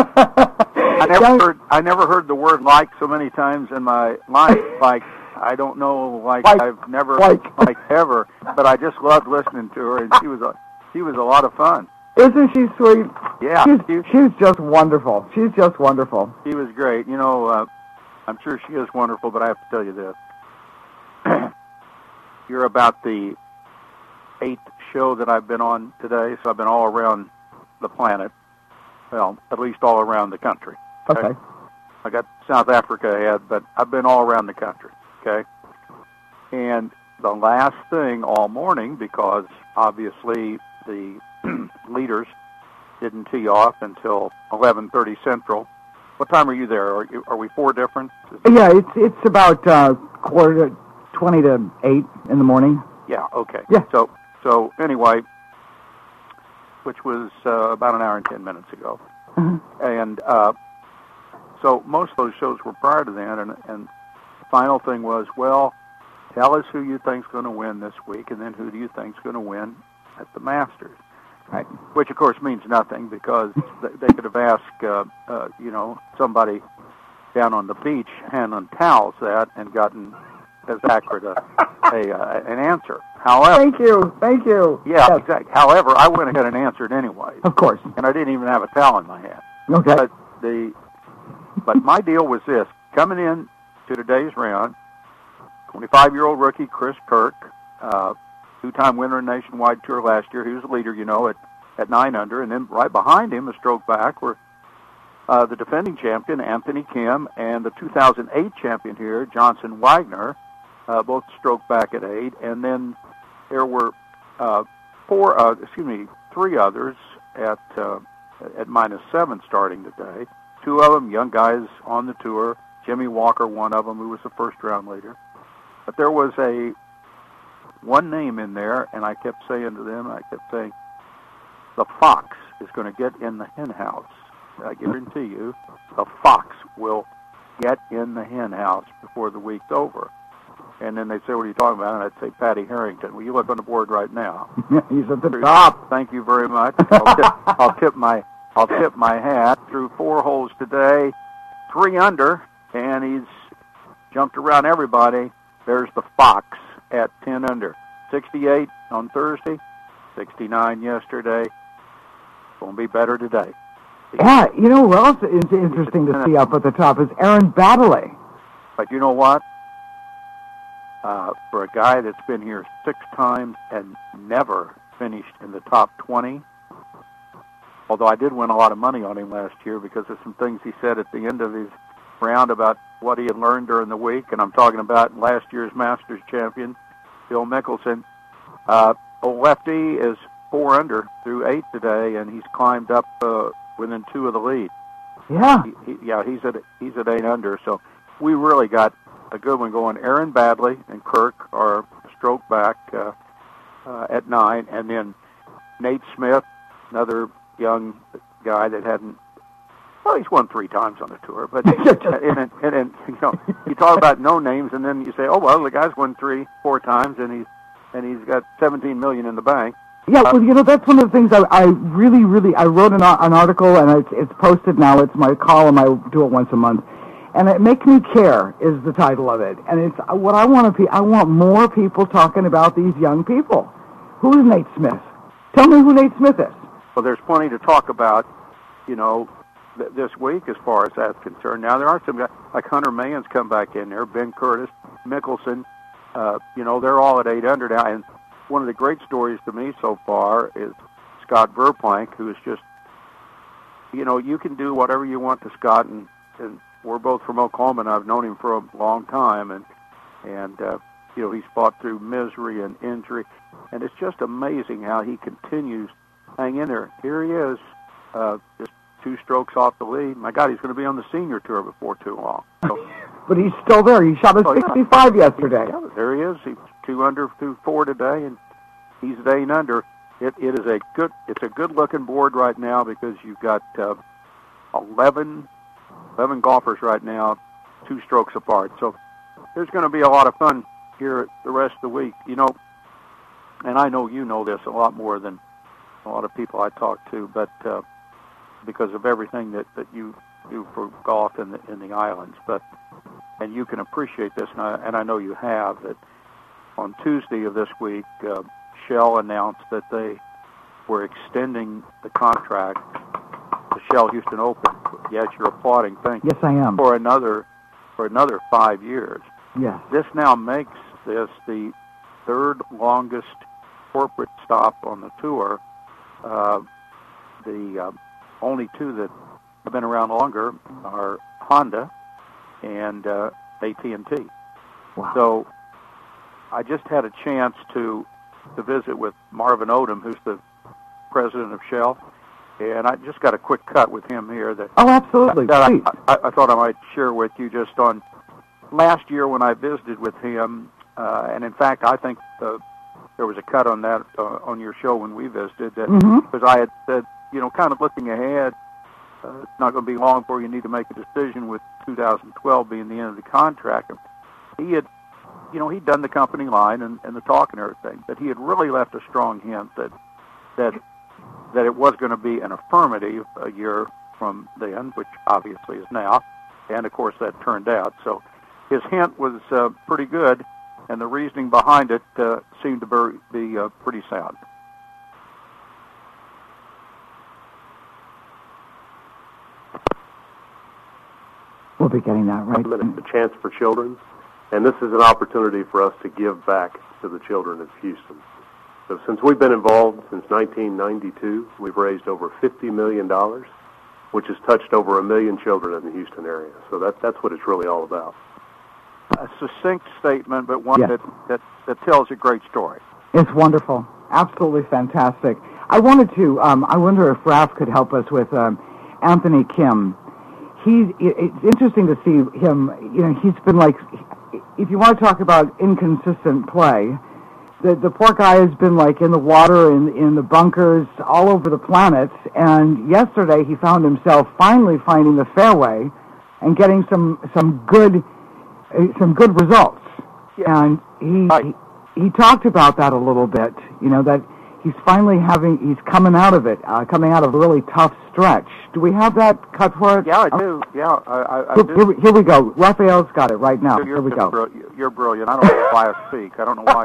I never heard the word "like" so many times in my life. I don't know, I've never liked ever, but I just loved listening to her, and she was a lot of fun. Isn't she sweet? Yeah. She's just wonderful. She's just wonderful. She was great. I'm sure she is wonderful, but I have to tell you this. you're about the 8th show that I've been on today, so I've been all around the planet. Well, at least all around the country. Okay. I got South Africa ahead, but I've been all around the country, okay? And the last thing all morning, because obviously the leaders didn't tee off until 11:30 Central. What time are you there? Are we 4 different? Yeah, it's about 20 to 8 in the morning. Yeah, okay. Yeah. So anyway, which was about an hour and 10 minutes ago. Mm-hmm. And so most of those shows were prior to then, and the final thing was, well, tell us who you think's going to win this week, and then who do you think's going to win at the Masters? Right. Which, of course, means nothing, because they could have asked, somebody down on the beach handling towels that and gotten as accurate an answer. However, Thank you. Yeah, yes. Exactly. However, I went ahead and answered anyway. Of course. And I didn't even have a towel in my hand. Okay. But my deal was this: coming in to today's round, 25-year-old rookie Chris Kirk, 2-time winner of the Nationwide Tour last year. He was the leader, at 9 under, and then right behind him, a stroke back, were the defending champion Anthony Kim and the 2008 champion here, Johnson Wagner, both stroke back at 8, and then there were 3 others at -7 starting today. 2 of them young guys on the tour. Jimmy Walker, one of them, who was the first-round leader. But there was one name in there, and I kept saying to them, the Fox is going to get in the hen house. I guarantee you, the Fox will get in the hen house before the week's over. And then they'd say, what are you talking about? And I'd say, Patty Harrington. Well, you look on the board right now. He's at the top. Thank you very much. I'll tip my hat. Through 4 holes today, 3 under, and he's jumped around everybody. There's the Fox at 10 under. 68 on Thursday, 69 yesterday. Going to be better today. Yeah, who else is interesting to see up at the top is Aaron Baddeley. But you know what? For a guy that's been here 6 times and never finished in the top 20, although I did win a lot of money on him last year because of some things he said at the end of his round about what he had learned during the week, and I'm talking about last year's Masters champion, Phil Mickelson. Old Lefty is 4 under through 8 today, and he's climbed up within 2 of the lead. Yeah. He's at 8 under, so we really got a good one going. Aaron Baddeley and Kirk are stroke back at 9, and then Nate Smith, another young guy that he's won 3 times on the tour, but and you talk about no names, and then you say, oh well, the guy's won 3-4 times, and he's got $17 million in the bank. Yeah, well, that's one of the things I wrote an article, and it's posted now. It's my column. I do it once a month. And It Make Me Care is the title of it. And it's what I want more people talking about these young people. Who's Nate Smith? Tell me who Nate Smith is. Well, there's plenty to talk about, this week as far as that's concerned. Now, there are some guys, like Hunter Mayon's come back in there, Ben Curtis, Mickelson, they're all at 8 under now. And one of the great stories to me so far is Scott Verplank, who is just, you can do whatever you want to Scott, and we're both from Oklahoma, and I've known him for a long time, and he's fought through misery and injury, and it's just amazing how he continues to hang in there. Here he is, just 2 strokes off the lead. My God, he's going to be on the senior tour before too long. So, but he's still there. He shot a 65 yesterday. Yeah, there he is. He's 2 under through 4 today, and he's at 8 under. It's a good looking board right now because you've got 11 golfers right now, 2 strokes apart. So there's going to be a lot of fun here the rest of the week. And I know you know this a lot more than a lot of people I talk to, but because of everything that you do for golf in the islands. And you can appreciate this, and I know you have, that on Tuesday of this week, Shell announced that they were extending the contract, the Shell Houston Open. Yes, you're applauding. Thank you. Yes, I am. For another 5 years. Yes. This now makes this the third longest corporate stop on the tour. The only two that have been around longer are Honda and AT&T. Wow. So I just had a chance to visit with Marvin Odom, who's the president of Shell, and I just got a quick cut with him here. Oh, absolutely. That I thought I might share with you just on last year when I visited with him, and in fact I think there was a cut on that on your show when we visited, that because I had said, kind of looking ahead, it's not going to be long before you need to make a decision with 2012 being the end of the contract. He had, he'd done the company line and the talk and everything, but he had really left a strong hint that it was going to be an affirmative a year from then, which obviously is now, and of course that turned out. So his hint was pretty good, and the reasoning behind it seemed to be pretty sound. We'll be getting that right. It's a chance for children, and this is an opportunity for us to give back to the children of Houston. So since we've been involved since 1992, we've raised over $50 million, which has touched over 1 million children in the Houston area. So that's what it's really all about. A succinct statement, but one that tells a great story. It's wonderful. Absolutely fantastic. I wanted to, I wonder if Ralph could help us with Anthony Kim. It's interesting to see him, he's been like, if you want to talk about inconsistent play, the poor guy has been like in the water, in the bunkers, all over the planet, and yesterday he found himself finally finding the fairway and getting some good results. Yeah. And he talked about that a little bit, that he's finally he's coming out of it, coming out of a really tough stretch. Do we have that cut for it? Yeah, I do. Yeah, I do. Here we go. Raphael's got it right now. Here we go. You're brilliant. I don't know why I speak. I don't know why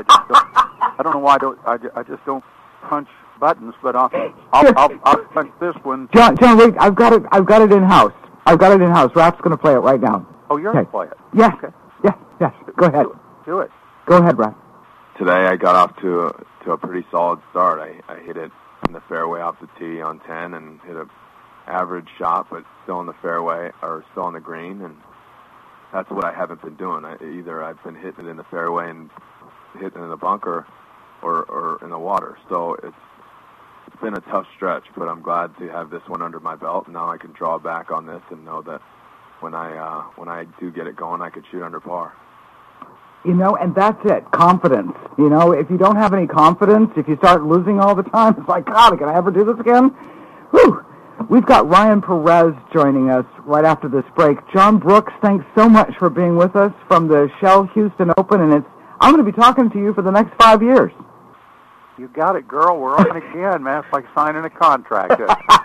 I just don't punch buttons, but I'll punch this one. John, wait. I've got it in house. Rap's going to play it right now. Oh, you're going to play it? Yes. Okay. Yes. Go ahead. Do it. Go ahead, Rap. Today I got off to a pretty solid start. I hit it in the fairway off the tee on 10 and hit a average shot, but still in the fairway or still on the green, and that's what I haven't been doing. Either I've been hitting it in the fairway and hitting it in the bunker or in the water. So it's been a tough stretch, but I'm glad to have this one under my belt. Now I can draw back on this and know that when I do get it going, I could shoot under par. And that's it, confidence. If you don't have any confidence, if you start losing all the time, it's like, God, can I ever do this again? Whew. We've got Ryan Perez joining us right after this break. John Brooks, thanks so much for being with us from the Shell Houston Open, and I'm going to be talking to you for the next 5 years. You got it, girl. We're on again, man. It's like signing a contract.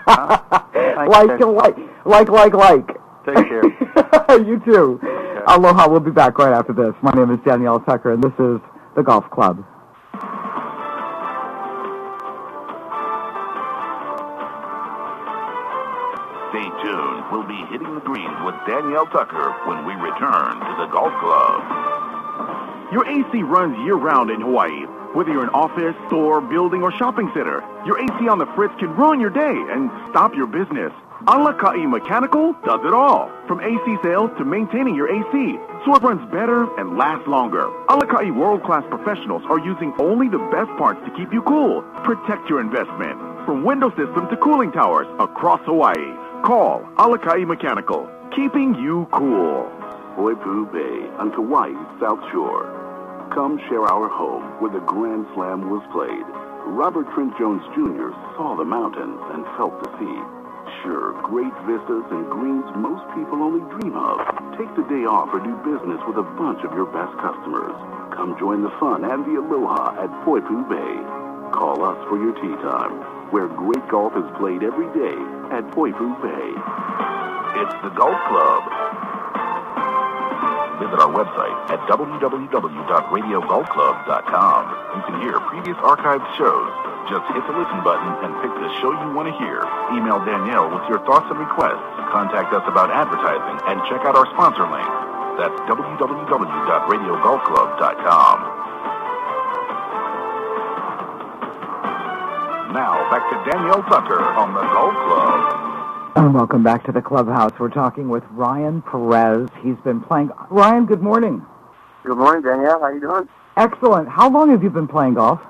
Like. Take care. You too. Okay. Aloha. We'll be back right after this. My name is Danielle Tucker, and this is The Golf Club. Stay tuned. We'll be hitting the greens with Danielle Tucker when we return to The Golf Club. Your AC runs year-round in Hawaii. Whether you're an office, store, building, or shopping center, your AC on the fritz can ruin your day and stop your business. Alakai Mechanical does it all. From AC sales to maintaining your AC, so it runs better and lasts longer. Alakai world-class professionals are using only the best parts to keep you cool. Protect your investment. From window system to cooling towers across Hawaii. Call Alakai Mechanical, keeping you cool. Poipu Bay on Kauai's South Shore. Come share our home where the Grand Slam was played. Robert Trent Jones Jr. saw the mountains and felt the sea. Sure, great vistas and greens most people only dream of. Take the day off or do business with a bunch of your best customers. Come join the fun and the aloha at Poipu Bay. Call us for your tee time, where great golf is played every day at Poipu Bay. It's the Golf Club. Visit our website at www.radiogolfclub.com. You can hear previous archived shows. Just hit the listen button and pick the show you want to hear. Email Danielle with your thoughts and requests. Contact us about advertising and check out our sponsor link. That's www.radiogolfclub.com. Now, back to Danielle Tucker on the Golf Club. And welcome back to the clubhouse. We're talking with Ryan Perez. He's been playing. Ryan, good morning. Good morning, Danielle. How you doing? Excellent. How long have you been playing golf?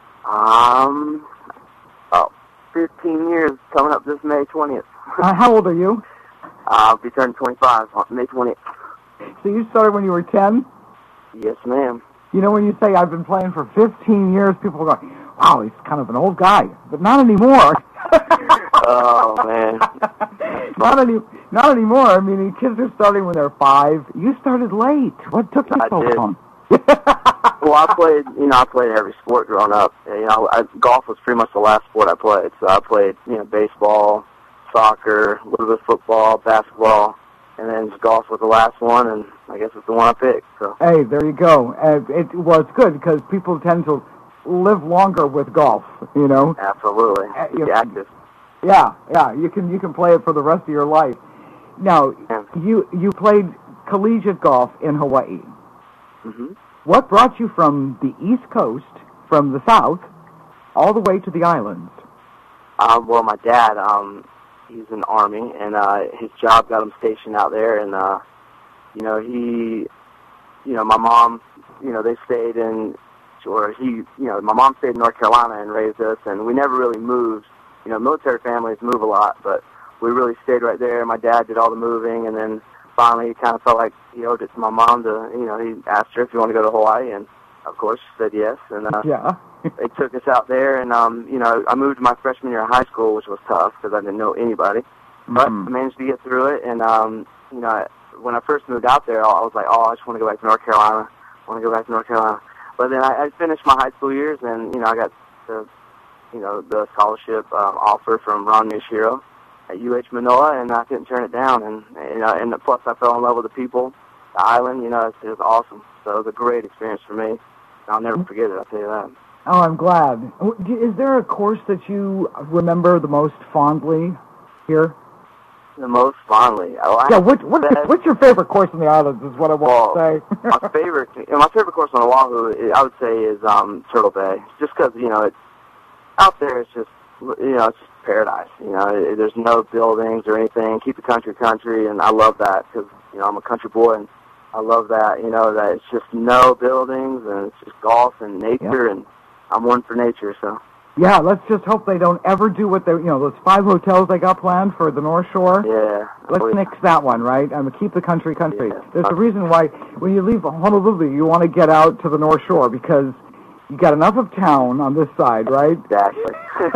About 15 years, coming up this May 20th. How old are you? I'll be turning 25 on May 20th. So you started when you were 10? Yes, ma'am. You know, when you say I've been playing for 15 years, people go, wow, he's kind of an old guy. But not anymore. Oh, man. Not anymore. I mean, kids are starting when they're 5. You started late. What took you so long? Well, I played every sport growing up. Golf was pretty much the last sport I played. So I played, baseball, soccer, a little bit of football, basketball, and then golf was the last one, and I guess it's the one I picked. So. Hey, there you go. It's good because people tend to live longer with golf, Absolutely. Be active. Yeah. You can play it for the rest of your life. Now, you played collegiate golf in Hawaii. Mm-hmm. What brought you from the East Coast, from the South, all the way to the islands? Well, my dad, he's in the Army, and his job got him stationed out there, and, my mom, they stayed in, my mom stayed in North Carolina and raised us, and we never really moved. Military families move a lot, but we really stayed right there. My dad did all the moving, and then finally he kind of felt like he owed it to my mom to, he asked her if you want to go to Hawaii, and of course she said yes, and they took us out there, and, I moved my freshman year of high school, which was tough because I didn't know anybody, but I managed to get through it, and, when I first moved out there, I was like, I just want to go back to North Carolina. But then I finished my high school years, and, I got the scholarship offer from Ron Miyashiro at UH Manoa, and I couldn't turn it down. And plus I fell in love with the people, the island. It was awesome. So it was a great experience for me. I'll never forget it, I'll tell you that. Oh, I'm glad. Is there a course that you remember the most fondly here? The most fondly? What's your favorite course in the islands is what I want to say. my favorite course on Oahu, I would say, is Turtle Bay. Just because, it's out there, it's just, it's just paradise. There's no buildings or anything. Keep the country, and I love that because, I'm a country boy, and I love that, that it's just no buildings, and it's just golf and nature, and I'm one for nature, so. Yeah, let's just hope they don't ever do what those 5 hotels they got planned for the North Shore. Yeah. Let's nix that one, right? And keep the country. Yeah. There's a reason why when you leave Honolulu, you want to get out to the North Shore because you got enough of town on this side, right? Exactly.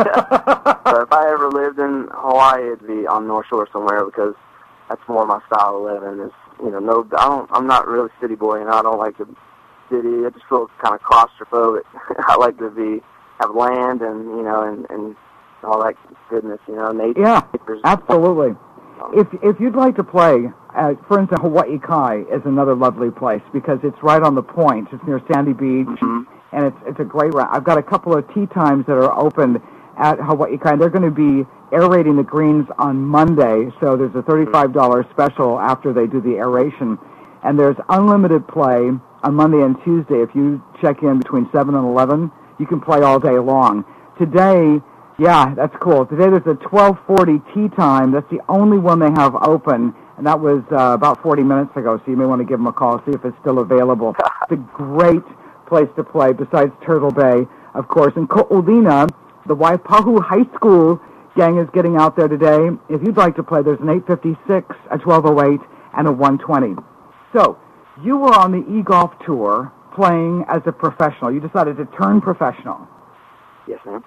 So if I ever lived in Hawaii, it'd be on North Shore somewhere because that's more my style of living. It's, I'm not really a city boy, I don't like the city. I just feel kind of claustrophobic. I like to have land and and all that goodness, nature. Yeah, absolutely. If you'd like to play, for instance, Hawaii Kai is another lovely place because it's right on the point. It's near Sandy Beach, and it's a great route. I've got a couple of tee times that are open at Hawaii Kai. They're going to be aerating the greens on Monday, so there's a $35 special after they do the aeration, and there's unlimited play on Monday and Tuesday. If you check in between 7 and 11, you can play all day long. Today, yeah, that's cool. Today there's a 12:40 tee time. That's the only one they have open, and that was about 40 minutes ago, so you may want to give them a call, see if it's still available. It's a great place to play, besides Turtle Bay, of course. And Ko'olina, the Waipahu High School gang is getting out there today. If you'd like to play, there's an 8:56, a 12:08, and a 1:20. So, you were on the e-golf tour playing as a professional. You decided to turn professional. Yes, ma'am.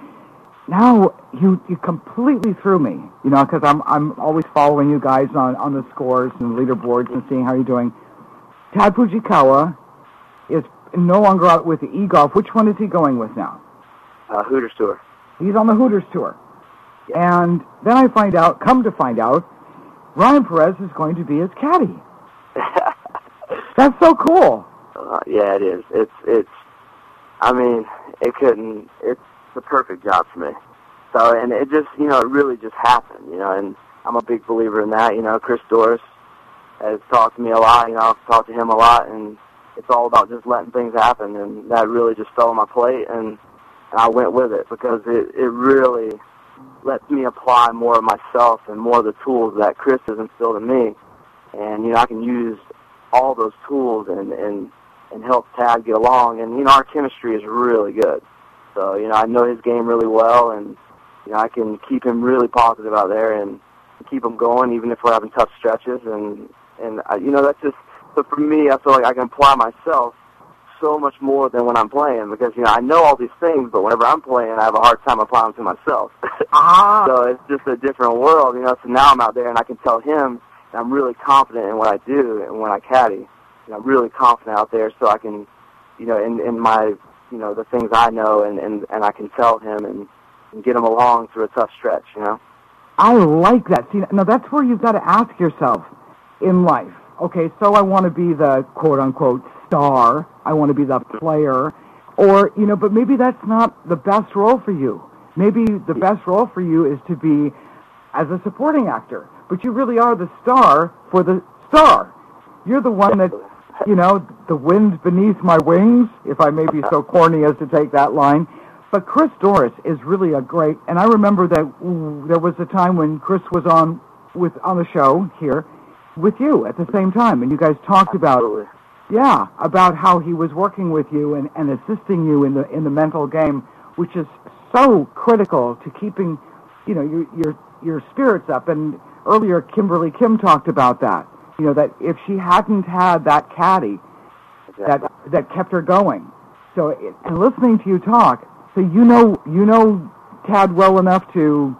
Now, you completely threw me, because I'm always following you guys on the scores and leaderboards and seeing how you're doing. Tad Fujikawa is no longer out with the e-golf. Which one is he going with now? Hooters Tour. He's on the Hooters Tour. Yes. And then come to find out, Ryan Perez is going to be his caddy. That's so cool. Yeah, it is. It's the perfect job for me. So, and it just, it really just happened, and I'm a big believer in that. Chris Doris has talked to me a lot, I've talked to him a lot, and it's all about just letting things happen, and that really just fell on my plate, and and I went with it because it really lets me apply more of myself and more of the tools that Chris has instilled in me. And, you know, I can use all those tools and help Tad get along. And, you know, our chemistry is really good. So, you know, I know his game really well, and, you know, I can keep him really positive out there and keep him going even if we're having tough stretches. And you know, that's just, so for me, I feel like I can apply myself so much more than when I'm playing because, you know, I know all these things, but whenever I'm playing, I have a hard time applying them to myself. So it's just a different world, you know. So now I'm out there and I can tell him that I'm really confident in what I do and when I caddy. You know, I'm really confident out there so I can, you know, in my, you know, the things I know and I can tell him and get him along through a tough stretch, you know. I like that. See, now that's where you've got to ask yourself in life. Okay, so I want to be the quote-unquote star. I want to be the player. Or, you know, but maybe that's not the best role for you. Maybe the best role for you is to be as a supporting actor. But you really are the star for the star. You're the one that, you know, the wind beneath my wings, if I may be so corny as to take that line. But Chris Dorris is really a great, and I remember that there was a time when Chris was on the show here with you at the same time, and you guys talked about, about how he was working with you and assisting you in the mental game, which is so critical to keeping, you know, your spirits up. And earlier, Kimberly Kim talked about that. You know, that if she hadn't had that caddy, that kept her going. So, and listening to you talk. So you know Tad well enough to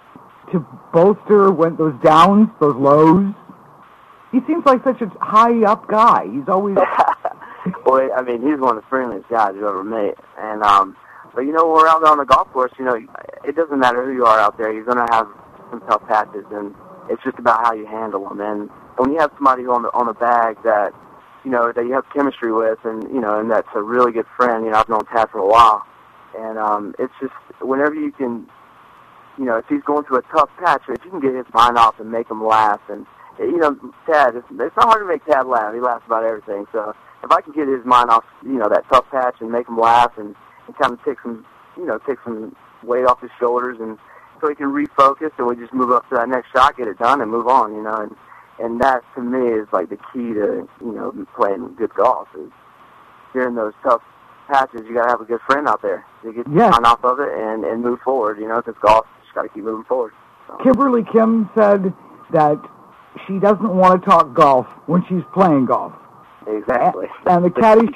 bolster when those downs, those lows. He seems like such a high up guy. He's always. Boy, I mean, he's one of the friendliest guys you've ever met. And but you know, when we're out there on the golf course, you know, it doesn't matter who you are out there. You're gonna have some tough patches, and it's just about how you handle them. And when you have somebody on the bag that, you know, that you have chemistry with, and you know, and that's a really good friend. You know, I've known Tad for a while. And it's just, whenever you can, you know, if he's going through a tough patch, if you can get his mind off and make him laugh, and, you know, Tad, it's not hard to make Tad laugh. He laughs about everything. So if I can get his mind off, you know, that tough patch and make him laugh and kind of take some weight off his shoulders, and so he can refocus, and we just move up to that next shot, get it done, and move on, you know. And that, to me, is like the key to, you know, playing good golf, is during those tough patches, you gotta have a good friend out there to get on off of it and move forward, you know, because golf, you just gotta keep moving forward. So. Kimberly Kim said that she doesn't want to talk golf when she's playing golf. Exactly. And the caddy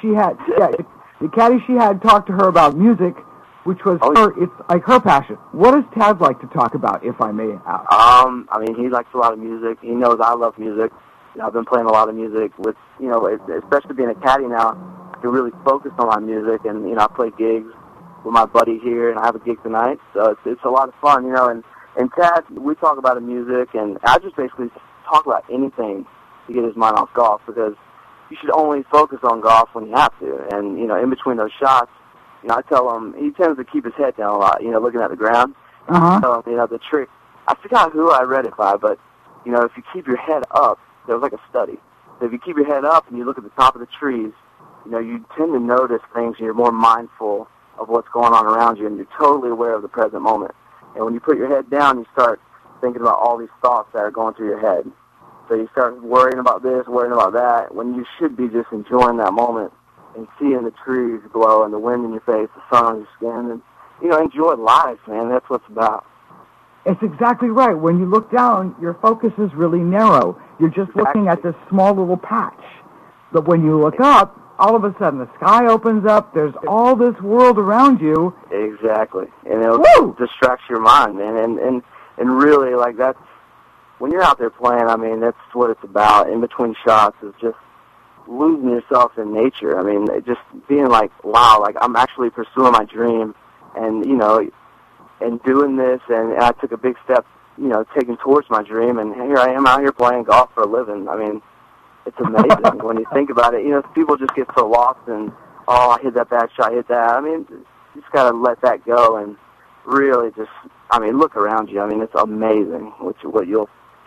she had talked to her about music, which was it's like her passion. What does Tad like to talk about, if I may ask? I mean, he likes a lot of music. He knows I love music. You know, I've been playing a lot of music with, you know, especially being a caddy now. To really focus on my music, and you know, I play gigs with my buddy here, and I have a gig tonight, so it's a lot of fun, you know. And Tad, we talk about the music, and I just basically talk about anything to get his mind off golf, because you should only focus on golf when you have to, and you know, in between those shots, you know, I tell him he tends to keep his head down a lot, you know, looking at the ground. So you know, the trick, I forgot who I read it by, but you know, if you keep your head up, there was like a study. So if you keep your head up and you look at the top of the trees, you know, you tend to notice things, and you're more mindful of what's going on around you, and you're totally aware of the present moment. And when you put your head down, you start thinking about all these thoughts that are going through your head. So you start worrying about this, worrying about that, when you should be just enjoying that moment and seeing the trees glow and the wind in your face, the sun on your skin, and, you know, enjoy life, man. That's what it's about. It's exactly right. When you look down, your focus is really narrow. You're just looking at this small little patch. But when you look up, all of a sudden the sky opens up, there's all this world around you. Exactly. And it'll distract your mind, man. And really, like, that's, when you're out there playing, I mean, that's what it's about. In between shots is just losing yourself in nature. I mean, just being like, wow, like, I'm actually pursuing my dream, and, you know, and doing this, and I took a big step, you know, taking towards my dream, and here I am out here playing golf for a living. I mean, it's amazing when you think about it. You know, people just get so lost and, oh, I hit that bad shot, I hit that. I mean, you just got to let that go and really just, I mean, look around you. I mean, it's amazing what you'll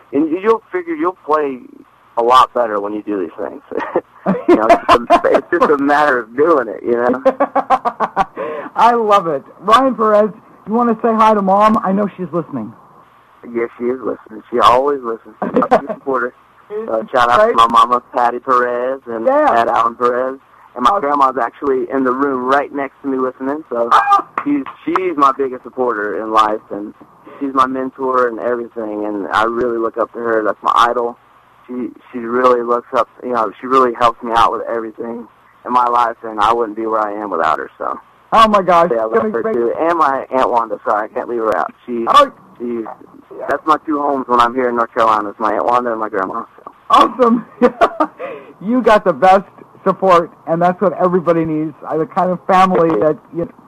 figure you'll play a lot better when you do these things. You know, it's just a matter of doing it, you know. I love it. Ryan Perez, you want to say hi to Mom? I know she's listening. Yes, she is listening. She always listens. She's a supporter. Shout out to my mama, Patty Perez, and Dad, Alan Perez. And my grandma's actually in the room right next to me listening, so she's my biggest supporter in life, and she's my mentor and everything, and I really look up to her. That's my idol. She really looks up, she really helps me out with everything in my life, and I wouldn't be where I am without her, so. Oh, my gosh. I love her, too. And my Aunt Wanda, sorry, I can't leave her out. That's my two homes when I'm here in North Carolina. It's my Aunt Wanda and my grandma. So. Awesome. You got the best support, and that's what everybody needs. The kind of family that,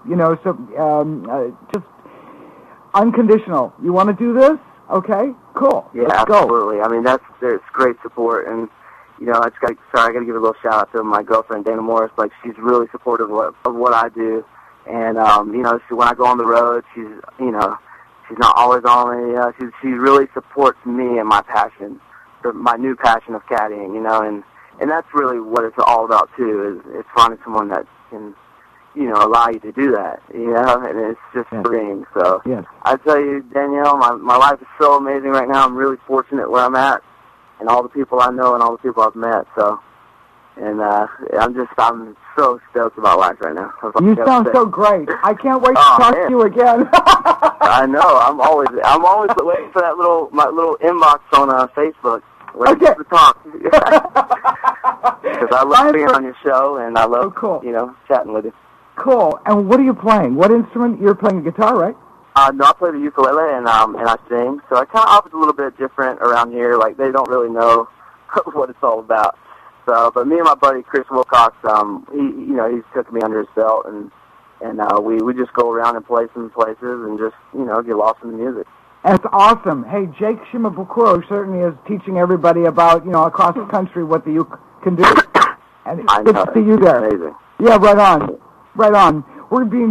just unconditional. You want to do this? Okay, cool. Yeah, let's absolutely. Go. I mean, there's great support, and I got to give a little shout out to my girlfriend Dana Morris. Like, she's really supportive of what I do, and when I go on the road, she's not always on me. She really supports me and my passion, my new passion of caddying. And that's really what it's all about too. Is finding someone that can, allow you to do that. And it's just freeing. So I tell you, Danielle, my life is so amazing right now. I'm really fortunate where I'm at, and all the people I know and all the people I've met. So, and I'm so stoked about life right now. You sound so great. I can't wait to talk to you again. I know. I'm always waiting for my little inbox on Facebook. Waiting to talk. Because I love being on your show, and I love chatting with you. Cool. And what are you playing? What instrument? You're playing the guitar, right? No, I play the ukulele and I sing. So it kind of offers a little bit different around here. Like, they don't really know what it's all about. So, but me and my buddy Chris Wilcox, he's took me under his belt, and we just go around and play some places and just get lost in the music. That's awesome. Hey, Jake Shimabukuro certainly is teaching everybody about across the country what the uke can do. And it's good to see you there. Amazing. Yeah, right on. Right on. We're being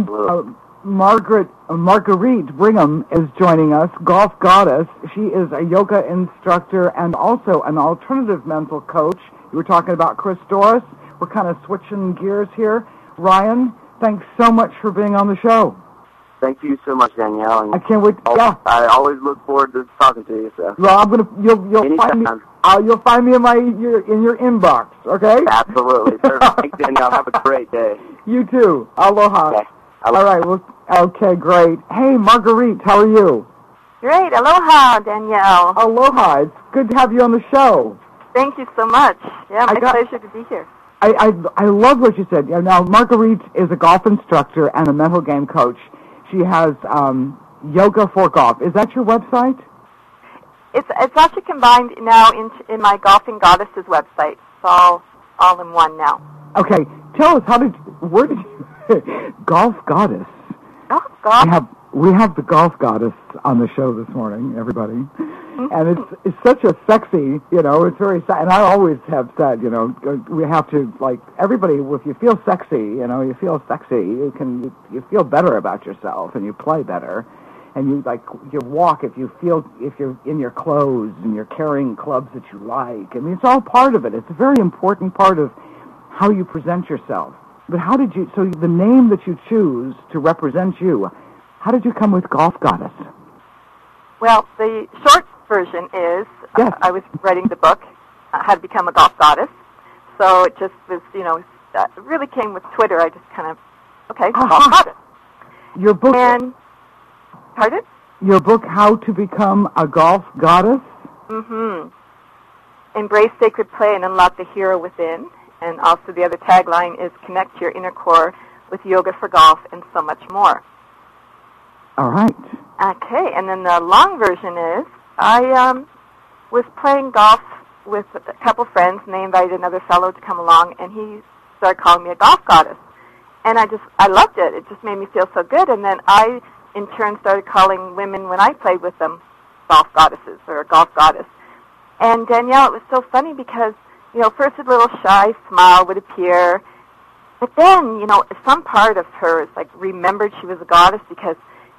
Marguerite Brigham is joining us, golf goddess. She is a yoga instructor and also an alternative mental coach. You were talking about Chris Doris. We're kind of switching gears here. Ryan, thanks so much for being on the show. Thank you so much, Danielle. And I can't wait. I always look forward to talking to you. So. Well, you'll find me. You'll find me in your inbox. Okay. Absolutely. Thanks, Danielle. Have a great day. You too. Aloha. Okay. All right. Well, okay, great. Hey, Marguerite, how are you? Great. Aloha, Danielle. Aloha. It's good to have you on the show. Thank you so much. Yeah, my pleasure to be here. I love what you said. Now, Marguerite is a golf instructor and a mental game coach. She has Yoga for Golf. Is that your website? It's actually combined now in my Golfing Goddesses website. It's all in one now. Okay. Tell us, where did you... Golf Goddess. Golf Goddess. We have the Golf Goddess on the show this morning, everybody. Mm-hmm. And it's such a sexy, it's very, and I always have said, we have to, everybody, if you feel sexy, you feel sexy, you feel better about yourself and you play better. And you walk if you're in your clothes and you're carrying clubs that you like. I mean, it's all part of it. It's a very important part of how you present yourself. But so the name that you choose to represent you, how did you come with Golf Goddess? Well, the short version is I was writing the book, How to Become a Golf Goddess. So it just was, it really came with Twitter. I just kind of, Golf Goddess. Your book... Pardon? Your book, How to Become a Golf Goddess? Mm-hmm. Embrace sacred play and unlock the hero within. And also the other tagline is connect your inner core with yoga for golf and so much more. All right. Okay, and then the long version is I was playing golf with a couple friends, and they invited another fellow to come along, and he started calling me a golf goddess. And I loved it. It just made me feel so good. And then I, in turn, started calling women when I played with them golf goddesses or a golf goddess. And Danielle, it was so funny because, first a little shy smile would appear, but then, some part of her remembered she was a goddess because,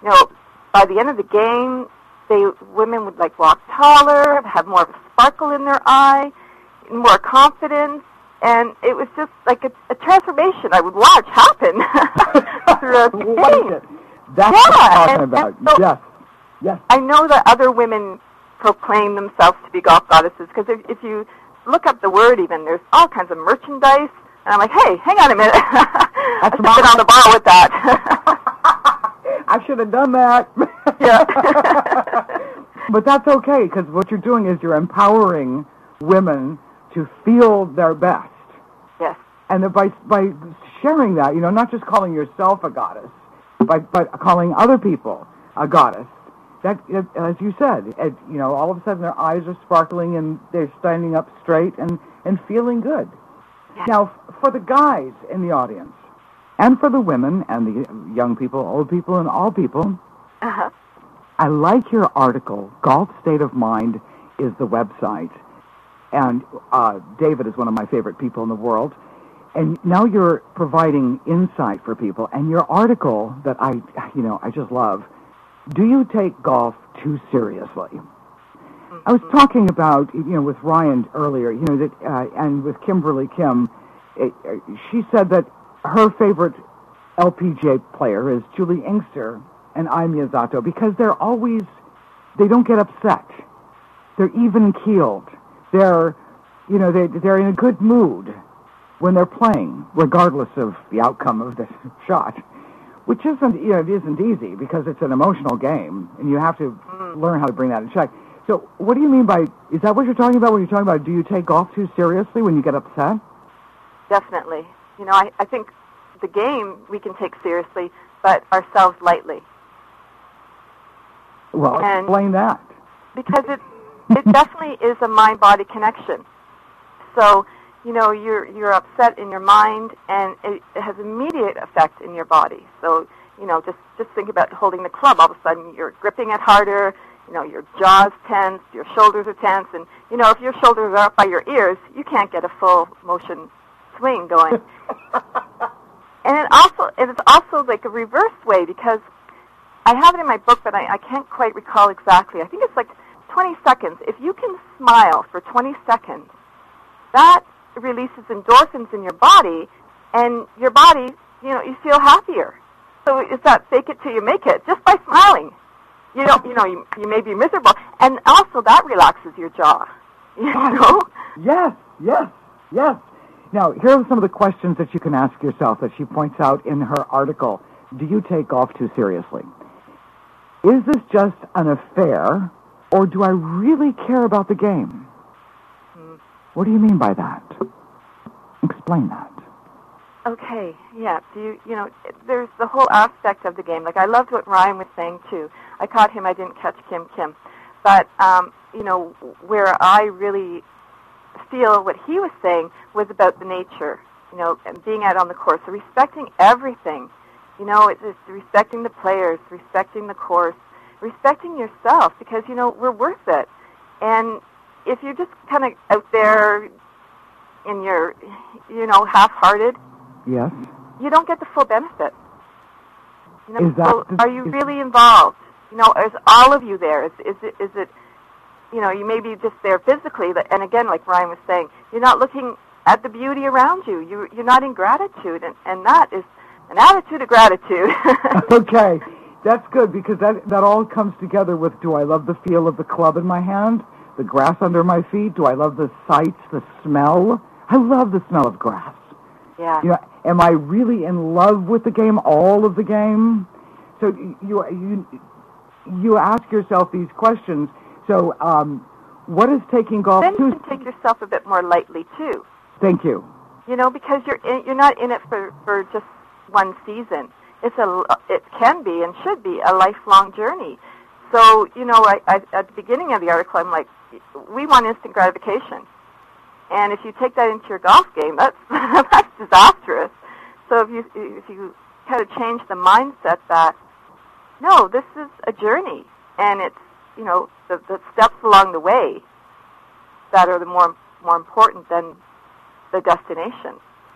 by the end of the game, women would walk taller, have more of a sparkle in their eye, more confidence, and it was just like a transformation I would watch happen. throughout the game. That's what I'm talking about. So yes. I know that other women proclaim themselves to be golf goddesses, because if you look up the word even, there's all kinds of merchandise, and I'm like, hey, hang on a minute. I should have been on the ball with that. I should have done that. Yeah. But that's okay, because what you're doing is you're empowering women to feel their best. Yes. And by sharing that, not just calling yourself a goddess, but calling other people a goddess. That, as you said, all of a sudden their eyes are sparkling and they're standing up straight and feeling good. Yes. Now, for the guys in the audience, and for the women and the young people, old people, and all people, I like your article. Golf State of Mind is the website. And David is one of my favorite people in the world. And now you're providing insight for people. And your article that I just love, do you take golf too seriously? I was talking about, with Ryan earlier, that, and with Kimberly Kim, she said that her favorite LPGA player is Julie Inkster and Ai Miyazato, because they don't get upset. They're even-keeled. They're in a good mood when they're playing, regardless of the outcome of the shot, which isn't easy, because it's an emotional game, and you have to learn how to bring that in check. So what do you mean by, is that what you're talking about when you're talking about, do you take golf too seriously when you get upset? Definitely. I think the game we can take seriously, but ourselves lightly. Well, explain that. Because it definitely is a mind-body connection. So, you're upset in your mind, and it has immediate effect in your body. So, just think about holding the club. All of a sudden, you're gripping it harder. Your jaw's tense, your shoulders are tense, and if your shoulders are up by your ears, you can't get a full motion swing going. And it's also like a reverse way, because I have it in my book, but I can't quite recall exactly. I think it's like 20 seconds. If you can smile for 20 seconds, that releases endorphins in your body, and your body, you feel happier. So it's that fake it till you make it, just by smiling. You may be miserable, and also that relaxes your jaw. Yes. Now, here are some of the questions that you can ask yourself that she points out in her article. Do you take golf too seriously? Is this just an affair, or do I really care about the game? What do you mean by that? Explain that. Okay, yeah. There's the whole aspect of the game. Like, I loved what Ryan was saying, too. I caught him, I didn't catch Kim. But, where I really feel what he was saying was about the nature, and being out on the course. So respecting everything. It's respecting the players, respecting the course, respecting yourself, because, we're worth it. And if you're just kind of out there in your, half-hearted, yes, you don't get the full benefit. Are you is really involved? Is all of you there? Is it, you may be just there physically, and again, like Ryan was saying, you're not looking at the beauty around you. You're not in gratitude, and that is an attitude of gratitude. Okay, that's good, because that all comes together with, do I love the feel of the club in my hand, the grass under my feet? Do I love the sights, the smell? I love the smell of grass. Yeah. Am I really in love with the game, all of the game? So you ask yourself these questions. So what is taking golf then too? You can take yourself a bit more lightly too. Thank you. Because you're not in it for just one season. It can be and should be a lifelong journey. So I at the beginning of the article, I'm like, we want instant gratification, and if you take that into your golf game, that's disastrous. So if you kind of change the mindset that no, this is a journey, and it's the steps along the way that are the more important than the destination.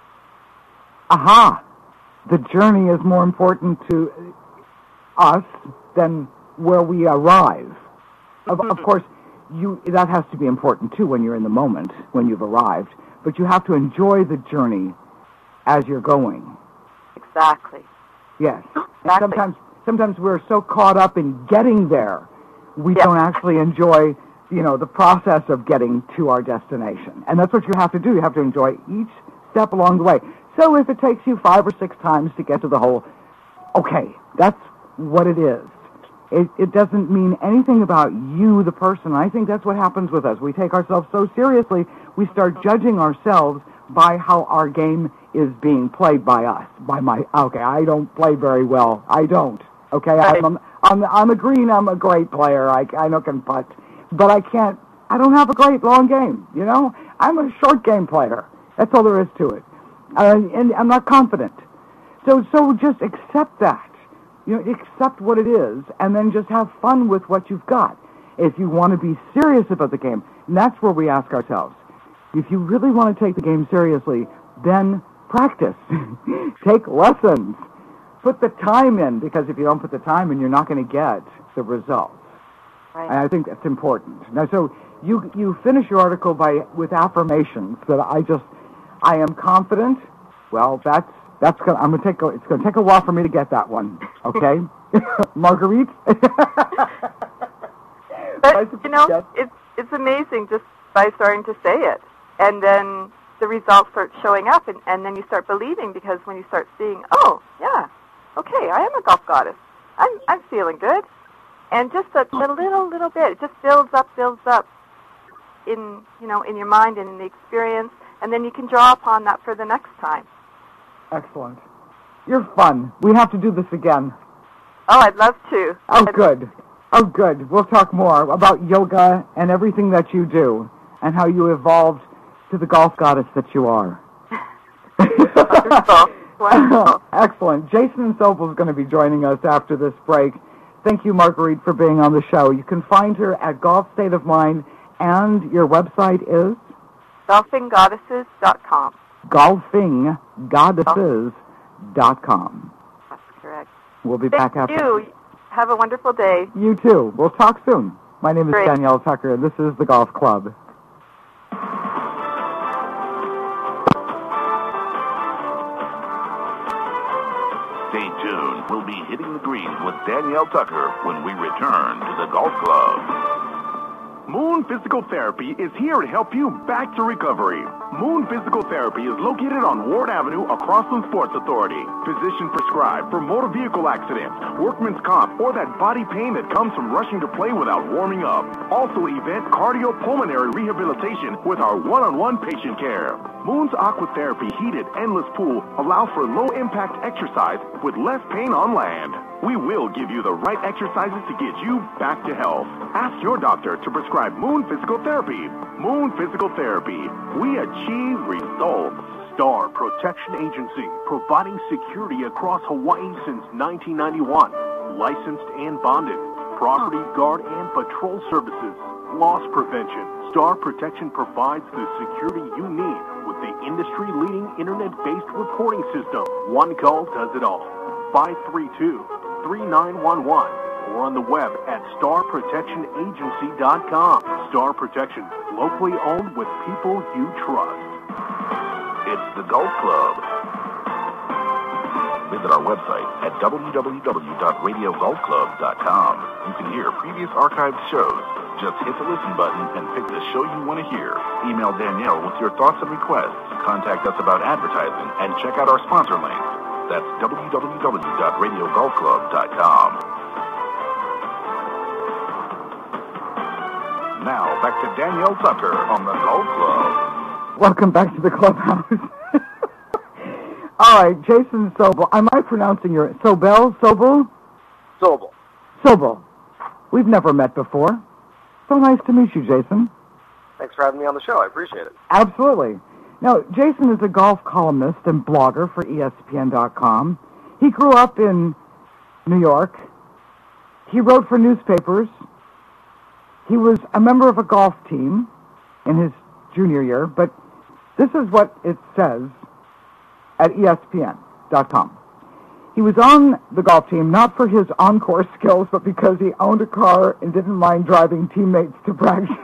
Aha! The journey is more important to us than where we arrive. Of course, that has to be important too when you're in the moment, when you've arrived. But you have to enjoy the journey as you're going. Exactly. Yes. Exactly. And sometimes we're so caught up in getting there, we don't actually enjoy, the process of getting to our destination. And that's what you have to do. You have to enjoy each step along the way. So if it takes you 5 or 6 times to get to the hole, okay, that's what it is. It doesn't mean anything about you, the person. I think that's what happens with us. We take ourselves so seriously, we start judging ourselves by how our game is being played by us. I don't play very well. I don't. Okay, I'm a green. I'm a great player. I can putt, but I don't have a great long game. I'm a short game player. That's all there is to it, and I'm not confident. So just accept that. Accept what it is, and then just have fun with what you've got. If you want to be serious about the game, and that's where we ask ourselves, if you really want to take the game seriously, then practice. Take lessons. Put the time in, because if you don't put the time in, you're not going to get the results. Right. And I think that's important. Now, so you finish your article with affirmations that I am confident. Well, it's going to take a while for me to get that one. Okay, Marguerite. But it's amazing just by starting to say it, and then the results start showing up, and then you start believing, because when you start seeing, oh yeah, okay, I am a golf goddess. I'm feeling good, and just a little bit, it just builds up in your mind and in the experience, and then you can draw upon that for the next time. Excellent. You're fun. We have to do this again. Oh, I'd love to. Oh, good. We'll talk more about yoga and everything that you do and how you evolved to the golf goddess that you are. Wonderful. Excellent. Jason Sobel is going to be joining us after this break. Thank you, Marguerite, for being on the show. You can find her at Golf State of Mind, and your website is? golfinggoddesses.com. golfinggoddesses.com. That's correct. We'll be back after. Thank you. Have a wonderful day. You too. We'll talk soon. My name is Great. Danielle Tucker, and this is the Golf Club. Stay tuned. We'll be hitting the greens with Danielle Tucker when we return to the Golf Club. Moon Physical Therapy is here to help you back to recovery. Moon Physical Therapy is located on Ward Avenue across from Sports Authority. Physician prescribed for motor vehicle accidents, workman's comp, or that body pain that comes from rushing to play without warming up. Also event cardiopulmonary rehabilitation with our one-on-one patient care. Moon's Aquatherapy heated endless pool allows for low-impact exercise with less pain on land. We will give you the right exercises to get you back to health. Ask your doctor to prescribe Moon Physical Therapy. Moon Physical Therapy. We achieve results. Star Protection Agency, providing security across Hawaii since 1991. Licensed and bonded. Property guard and patrol services. Loss prevention. Star Protection provides the security you need with the industry-leading internet-based reporting system. One call does it all. 532-3911 or on the web at starprotectionagency.com. Star Protection, locally owned with people you trust. It's the Golf Club. Visit our website at www.radiogolfclub.com. You can hear previous archived shows. Just hit the listen button and pick the show you want to hear. Email Danielle with your thoughts and requests. Contact us about advertising and check out our sponsor links. That's www.radiogolfclub.com. Now, back to Danielle Tucker on the Golf Club. Welcome back to the clubhouse. All right, Jason Sobel. Am I pronouncing your... Sobel? Sobel. We've never met before. So nice to meet you, Jason. Thanks for having me on the show. I appreciate it. Absolutely. Now, Jason is a golf columnist and blogger for ESPN.com. He grew up in New York. He wrote for newspapers. He was a member of a golf team in his junior year, but this is what it says at ESPN.com. He was on the golf team not for his on-course skills, but because he owned a car and didn't mind driving teammates to practice.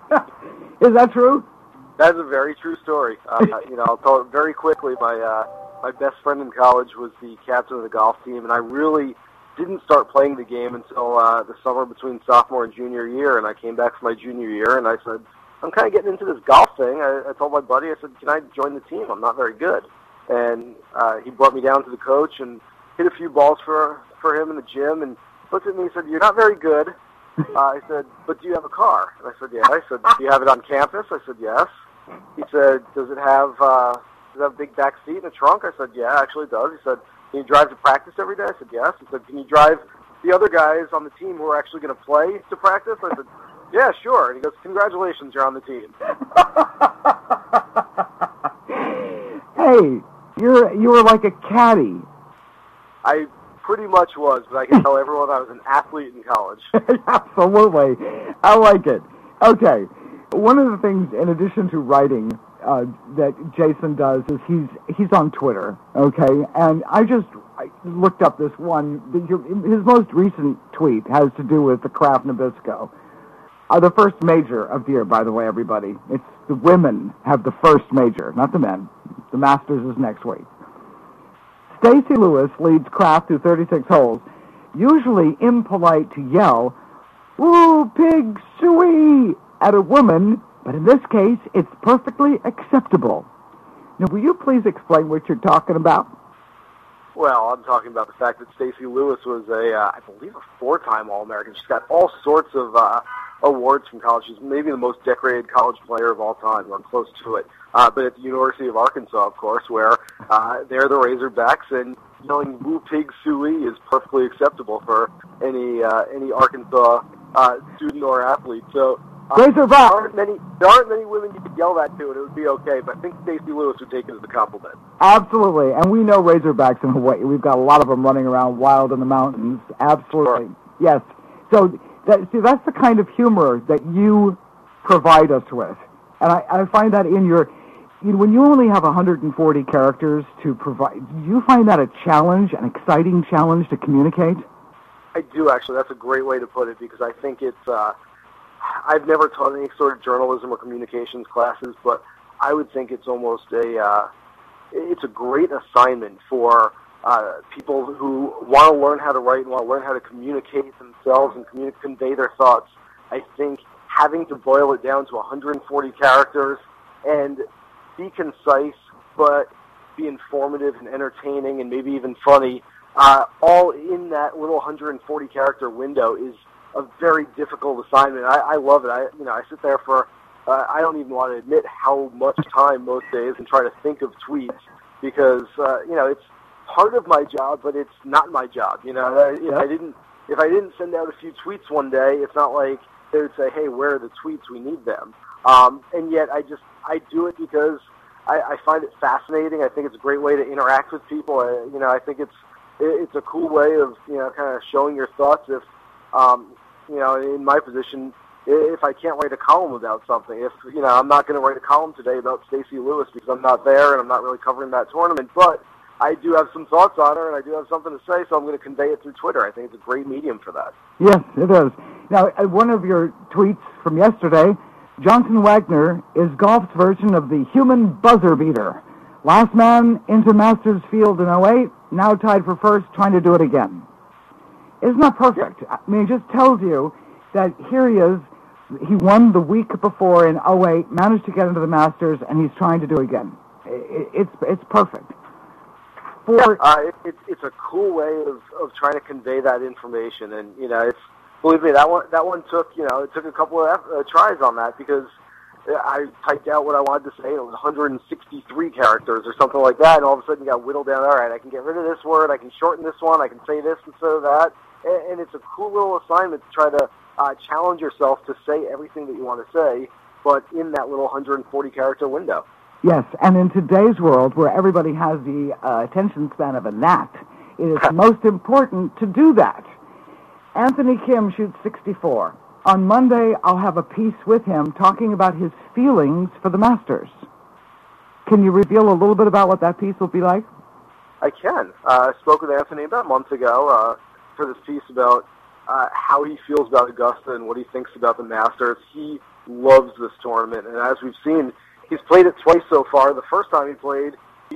Is that true? That is a very true story. I'll tell it very quickly. My my best friend in college was the captain of the golf team, and I really didn't start playing the game until the summer between sophomore and junior year, and I came back for my junior year, and I said, I'm kind of getting into this golf thing. I told my buddy, I said, can I join the team? I'm not very good. And he brought me down to the coach and hit a few balls for him in the gym, and looked at me and said, you're not very good. I said, but do you have a car? And I said, yeah. I said, do you have it on campus? I said, yes. He said, does it have a big back seat and a trunk? I said, yeah, actually it does. He said, can you drive to practice every day? I said, yes. He said, can you drive the other guys on the team who are actually going to play to practice? I said, yeah, sure. And he goes, congratulations, you're on the team. Hey, you were like a caddy. I pretty much was, but I can tell everyone I was an athlete in college. Absolutely. I like it. Okay. One of the things, in addition to writing, that Jason does is he's on Twitter, okay? And I looked up this one. His most recent tweet has to do with the Kraft Nabisco. The first major of the year, by the way, everybody. It's the women have the first major, not the men. The Masters is next week. Stacey Lewis leads Kraft through 36 holes, usually impolite to yell, "Woo, pig, suey!" at a woman, but in this case, it's perfectly acceptable. Now, will you please explain what you're talking about? Well, I'm talking about the fact that Stacey Lewis was I believe, a 4-time All-American. She's got all sorts of awards from college. She's maybe the most decorated college player of all time, or close to it. But at the University of Arkansas, of course, where they're the Razorbacks, and yelling "Woo Pig Suey" is perfectly acceptable for any Arkansas student or athlete. So Razorback. There aren't many women you could yell that to, and it would be okay. But I think Stacey Lewis would take it as a compliment. Absolutely, and we know Razorbacks in Hawaii. We've got a lot of them running around wild in the mountains. Absolutely, sure. Yes. So that's the kind of humor that you provide us with, and I find that in your. When you only have 140 characters to provide, do you find that a challenge, an exciting challenge to communicate? I do, actually. That's a great way to put it, because I think it's. I've never taught any sort of journalism or communications classes, but I would think it's almost it's a great assignment for people who want to learn how to write and want to learn how to communicate themselves and convey their thoughts. I think having to boil it down to 140 characters and be concise, but be informative and entertaining and maybe even funny, all in that little 140 character window is a very difficult assignment. I love it. I sit there for I don't even want to admit how much time most days and try to think of tweets, because it's part of my job, but it's not my job. If I didn't send out a few tweets one day, it's not like they would say, "Hey, where are the tweets? We need them." And yet I do it because I find it fascinating. I think it's a great way to interact with people. I think it's a cool way of kind of showing your thoughts. If in my position, if I can't write a column about something, if I'm not going to write a column today about Stacey Lewis because I'm not there and I'm not really covering that tournament, but I do have some thoughts on her and I do have something to say, so I'm going to convey it through Twitter. I think it's a great medium for that. Yes, it is. Now, one of your tweets from yesterday, Johnson Wagner is golf's version of the human buzzer beater. Last man into Masters Field in 08, now tied for first, trying to do it again. Isn't that perfect? I mean, it just tells you that here he is. He won the week before in 08, managed to get into the Masters, and he's trying to do it again. It's perfect. It's a cool way of trying to convey that information, and it's, believe me, that one took it took a couple of tries on that, because I typed out what I wanted to say, and it was 163 characters or something like that, and all of a sudden you got whittled down. All right, I can get rid of this word, I can shorten this one, I can say this instead of that, and it's a cool little assignment to try to challenge yourself to say everything that you want to say, but in that little 140 character window. Yes, and in today's world, where everybody has the attention span of a gnat, it is most important to do that. Anthony Kim shoots 64. On Monday, I'll have a piece with him talking about his feelings for the Masters. Can you reveal a little bit about what that piece will be like? I can. I spoke with Anthony about a month ago for this piece about how he feels about Augusta and what he thinks about the Masters. He loves this tournament, and as we've seen, he's played it twice so far. The first time he played, he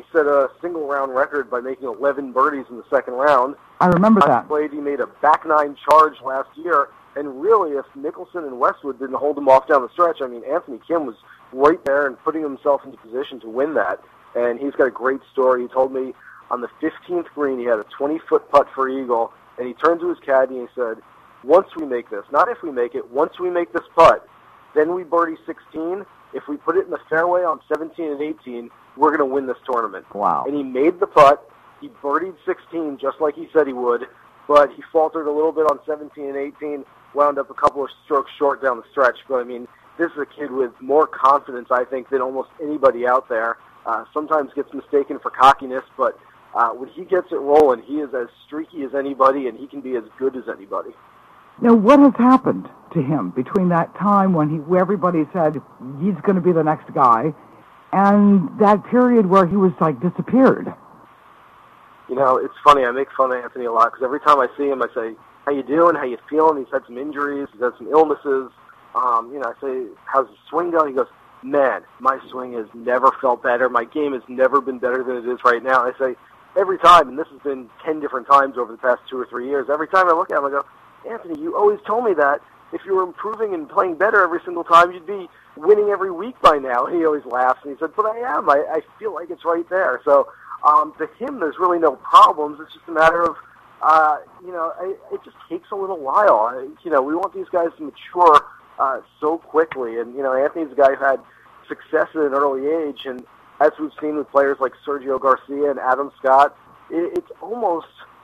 set a single-round record by making 11 birdies in the second round. I remember that. He made a back nine charge last year, and really, if Mickelson and Westwood didn't hold him off down the stretch, I mean, Anthony Kim was right there and putting himself into position to win that. And he's got a great story. He told me on the 15th green, he had a 20-foot putt for eagle, and he turned to his caddy and he said, once we make this, not if we make it, once we make this putt, then we birdie 16. If we put it in the fairway on 17 and 18, we're going to win this tournament. Wow. And he made the putt. He birdied 16 just like he said he would, but he faltered a little bit on 17 and 18, wound up a couple of strokes short down the stretch. But, I mean, this is a kid with more confidence, I think, than almost anybody out there. Sometimes gets mistaken for cockiness, but when he gets it rolling, he is as streaky as anybody, and he can be as good as anybody. Now, what has happened to him between that time when where everybody said he's going to be the next guy and that period where he was, like, disappeared? You know, it's funny. I make fun of Anthony a lot because every time I see him, I say, how you doing? How you feeling? He's had some injuries. He's had some illnesses. You know, I say, how's his swing going? He goes, man, my swing has never felt better. My game has never been better than it is right now. I say, every time, and this has been 10 different times over the past 2 or 3 years, every time I look at him, I go, Anthony, you always told me that if you were improving and playing better every single time, you'd be winning every week by now. And he always laughs, and he said, but I am. I feel like it's right there. So to him, there's really no problems. It's just a matter of, you know, it just takes a little while. You know, we want these guys to mature so quickly. And, you know, Anthony's a guy who had success at an early age, and as we've seen with players like Sergio Garcia and Adam Scott, it's almost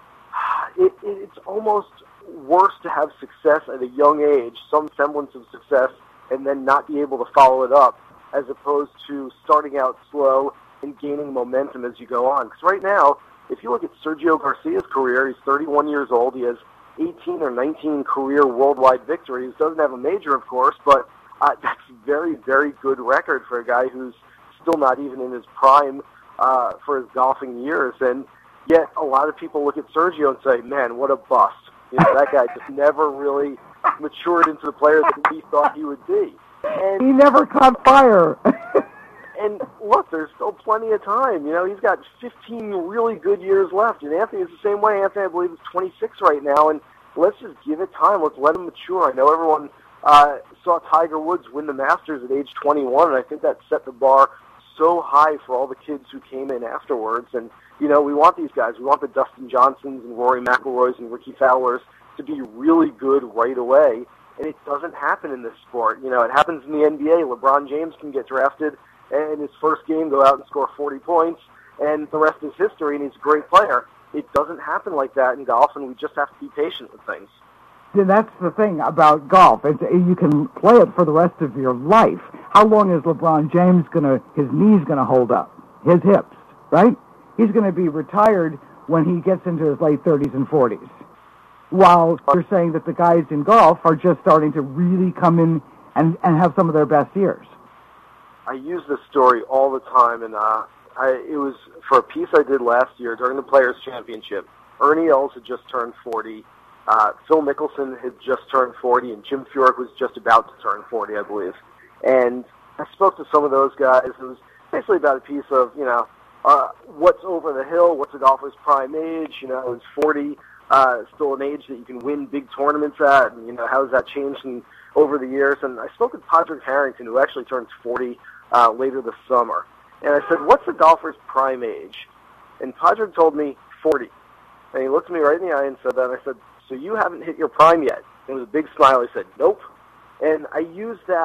worse to have success at a young age, some semblance of success, and then not be able to follow it up, as opposed to starting out slow and gaining momentum as you go on. Because right now, if you look at Sergio Garcia's career, he's 31 years old. He has 18 or 19 career worldwide victories. Doesn't have a major, of course, but that's a very, very good record for a guy who's still not even in his prime for his golfing years. And yet a lot of people look at Sergio and say, man, what a bust. You know, that guy just never really matured into the player that we thought he would be. And he never caught fire. And look, there's still plenty of time. You know, he's got 15 really good years left. And Anthony's the same way. Anthony, I believe, is 26 right now. And let's just give it time. Let's let him mature. I know everyone saw Tiger Woods win the Masters at age 21, and I think that set the bar so high for all the kids who came in afterwards. And, you know, we want these guys. We want the Dustin Johnsons and Rory McIlroys and Ricky Fowlers to be really good right away. And it doesn't happen in this sport. You know, it happens in the NBA. LeBron James can get drafted and in his first game go out and score 40 points, and the rest is history, and he's a great player. It doesn't happen like that in golf, and we just have to be patient with things. And that's the thing about golf. You can play it for the rest of your life. How long is LeBron James his knees gonna hold up? His hips, right? He's gonna be retired when he gets into his late 30s and 40s. While you're saying that the guys in golf are just starting to really come in and have some of their best years. I use this story all the time, and it was for a piece I did last year during the Players' Championship. Ernie Els had just turned 40. Phil Mickelson had just turned 40, and Jim Furyk was just about to turn 40, I believe. And I spoke to some of those guys. It was basically about a piece of, you know, what's over the hill, what's a golfer's prime age, you know, is 40 still an age that you can win big tournaments at, and, you know, how has that changed over the years? And I spoke with Padraig Harrington, who actually turns 40 later this summer. And I said, what's a golfer's prime age? And Padraig told me 40. And he looked me right in the eye and said that. And I said, so you haven't hit your prime yet? And with a big smile, he said, nope. And I use it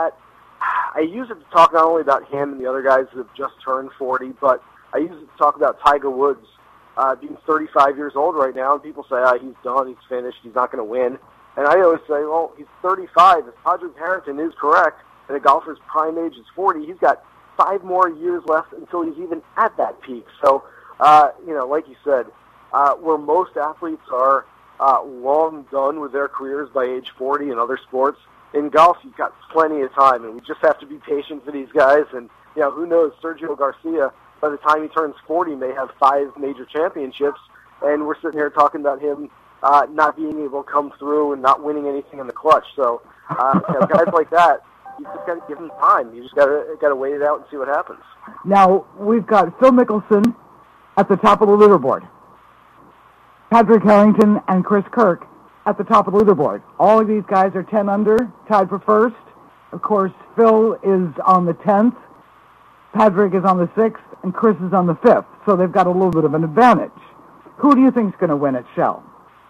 to talk not only about him and the other guys that have just turned 40, but I use it to talk about Tiger Woods being 35 years old right now. And people say, he's done, he's finished, he's not going to win. And I always say, well, he's 35. If Padraig Harrington is correct, and a golfer's prime age is 40, he's got 5 more years left until he's even at that peak. So, you know, like you said, where most athletes are long done with their careers by age 40 in other sports, in golf you've got plenty of time, and we just have to be patient for these guys. And, you know, who knows, Sergio Garcia, by the time he turns 40, may have 5 major championships, and we're sitting here talking about him not being able to come through and not winning anything in the clutch. So, you know, guys like that, you just got to give them time. You just got to wait it out and see what happens. Now, we've got Phil Mickelson at the top of the leaderboard. Patrick Harrington and Chris Kirk at the top of the leaderboard. All of these guys are 10 under, tied for first. Of course, Phil is on the 10th, Patrick is on the 6th, and Chris is on the 5th. So they've got a little bit of an advantage. Who do you think is going to win at Shell?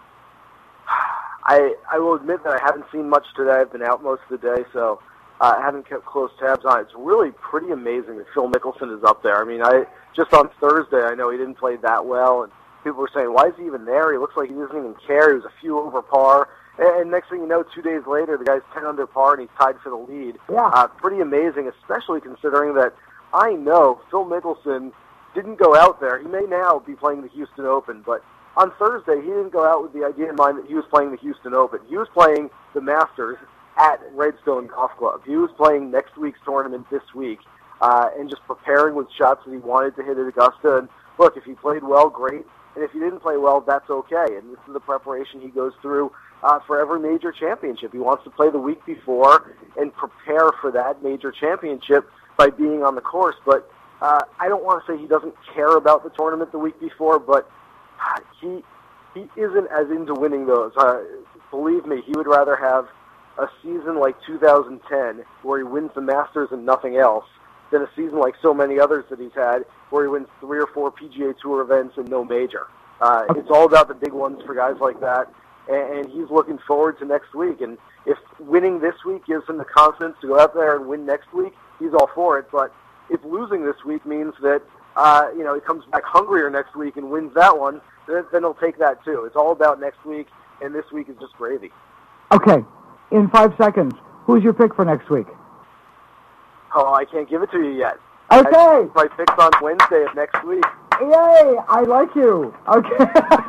I will admit that I haven't seen much today. I've been out most of the day, so I haven't kept close tabs on it. It's really pretty amazing that Phil Mickelson is up there. I mean, just on Thursday, I know he didn't play that well, and people were saying, why is he even there? He looks like he doesn't even care. He was a few over par. And next thing you know, 2 days later, the guy's 10 under par, and he's tied for the lead. Yeah. Pretty amazing, especially considering that I know Phil Mickelson didn't go out there. He may now be playing the Houston Open, but on Thursday, he didn't go out with the idea in mind that he was playing the Houston Open. He was playing the Masters at Redstone Golf Club. He was playing next week's tournament this week and just preparing with shots that he wanted to hit at Augusta. And look, if he played well, great. And if he didn't play well, that's okay. And this is the preparation he goes through for every major championship. He wants to play the week before and prepare for that major championship by being on the course. But I don't want to say he doesn't care about the tournament the week before, but he isn't as into winning those. Believe me, he would rather have a season like 2010 where he wins the Masters and nothing else than a season like so many others that he's had where he wins 3 or 4 PGA Tour events and no major. It's all about the big ones for guys like that, and he's looking forward to next week. And if winning this week gives him the confidence to go out there and win next week, he's all for it. But if losing this week means that he comes back hungrier next week and wins that one, then he'll take that too. It's all about next week, and this week is just gravy. Okay, in 5 seconds, who's your pick for next week? Oh, I can't give it to you yet. Okay. My pick's on Wednesday of next week. Yay! I like you. Okay.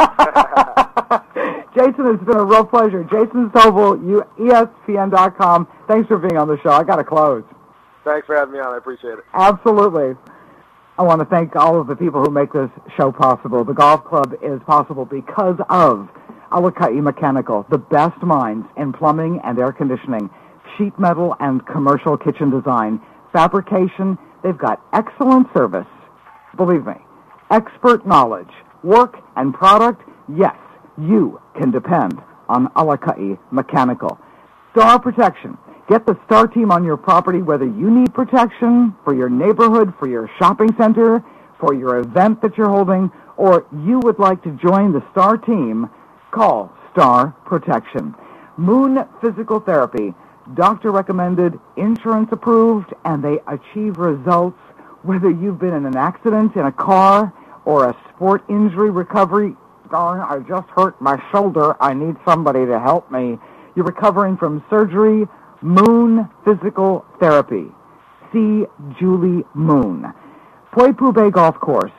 Jason, it's been a real pleasure. Jason Stovall, ESPN.com. Thanks for being on the show. I got to close. Thanks for having me on. I appreciate it. Absolutely. I want to thank all of the people who make this show possible. The Golf Club is possible because of Alakai Mechanical, the best minds in plumbing and air conditioning, sheet metal and commercial kitchen design, fabrication. They've got excellent service. Believe me, expert knowledge, work and product. Yes, you can depend on Alakai Mechanical. Star Protection. Get the Star Team on your property, whether you need protection for your neighborhood, for your shopping center, for your event that you're holding, or you would like to join the Star Team. Call Star Protection. Moon Physical Therapy. Doctor recommended, insurance approved, and they achieve results whether you've been in an accident in a car or a sport injury recovery. Darn, I just hurt my shoulder. I need somebody to help me. You're recovering from surgery. Moon Physical Therapy. See Julie Moon. Poipu Bay Golf Course,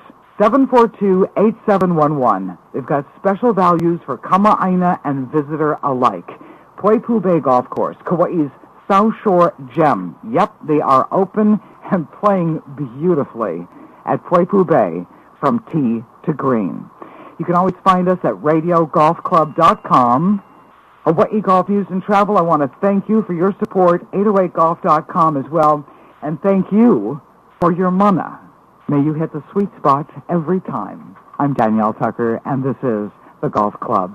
742-8711. They've got special values for Kama'aina and visitor alike. Poipu Bay Golf Course, Kauai's South Shore gem. Yep, they are open and playing beautifully at Poipu Bay from tee to green. You can always find us at radiogolfclub.com. Hawaii Golf News and Travel, I want to thank you for your support, 808golf.com as well, and thank you for your mana. May you hit the sweet spot every time. I'm Danielle Tucker, and this is The Golf Club.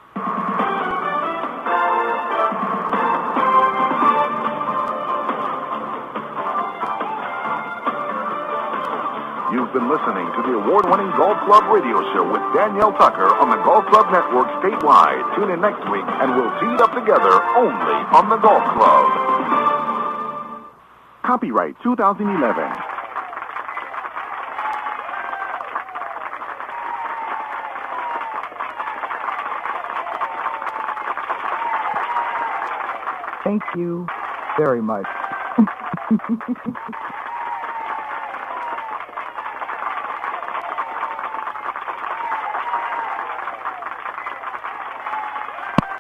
You've been listening to the award-winning Golf Club radio show with Danielle Tucker on the Golf Club Network statewide. Tune in next week, and we'll tee it up together only on the Golf Club. Copyright 2011. Thank you very much.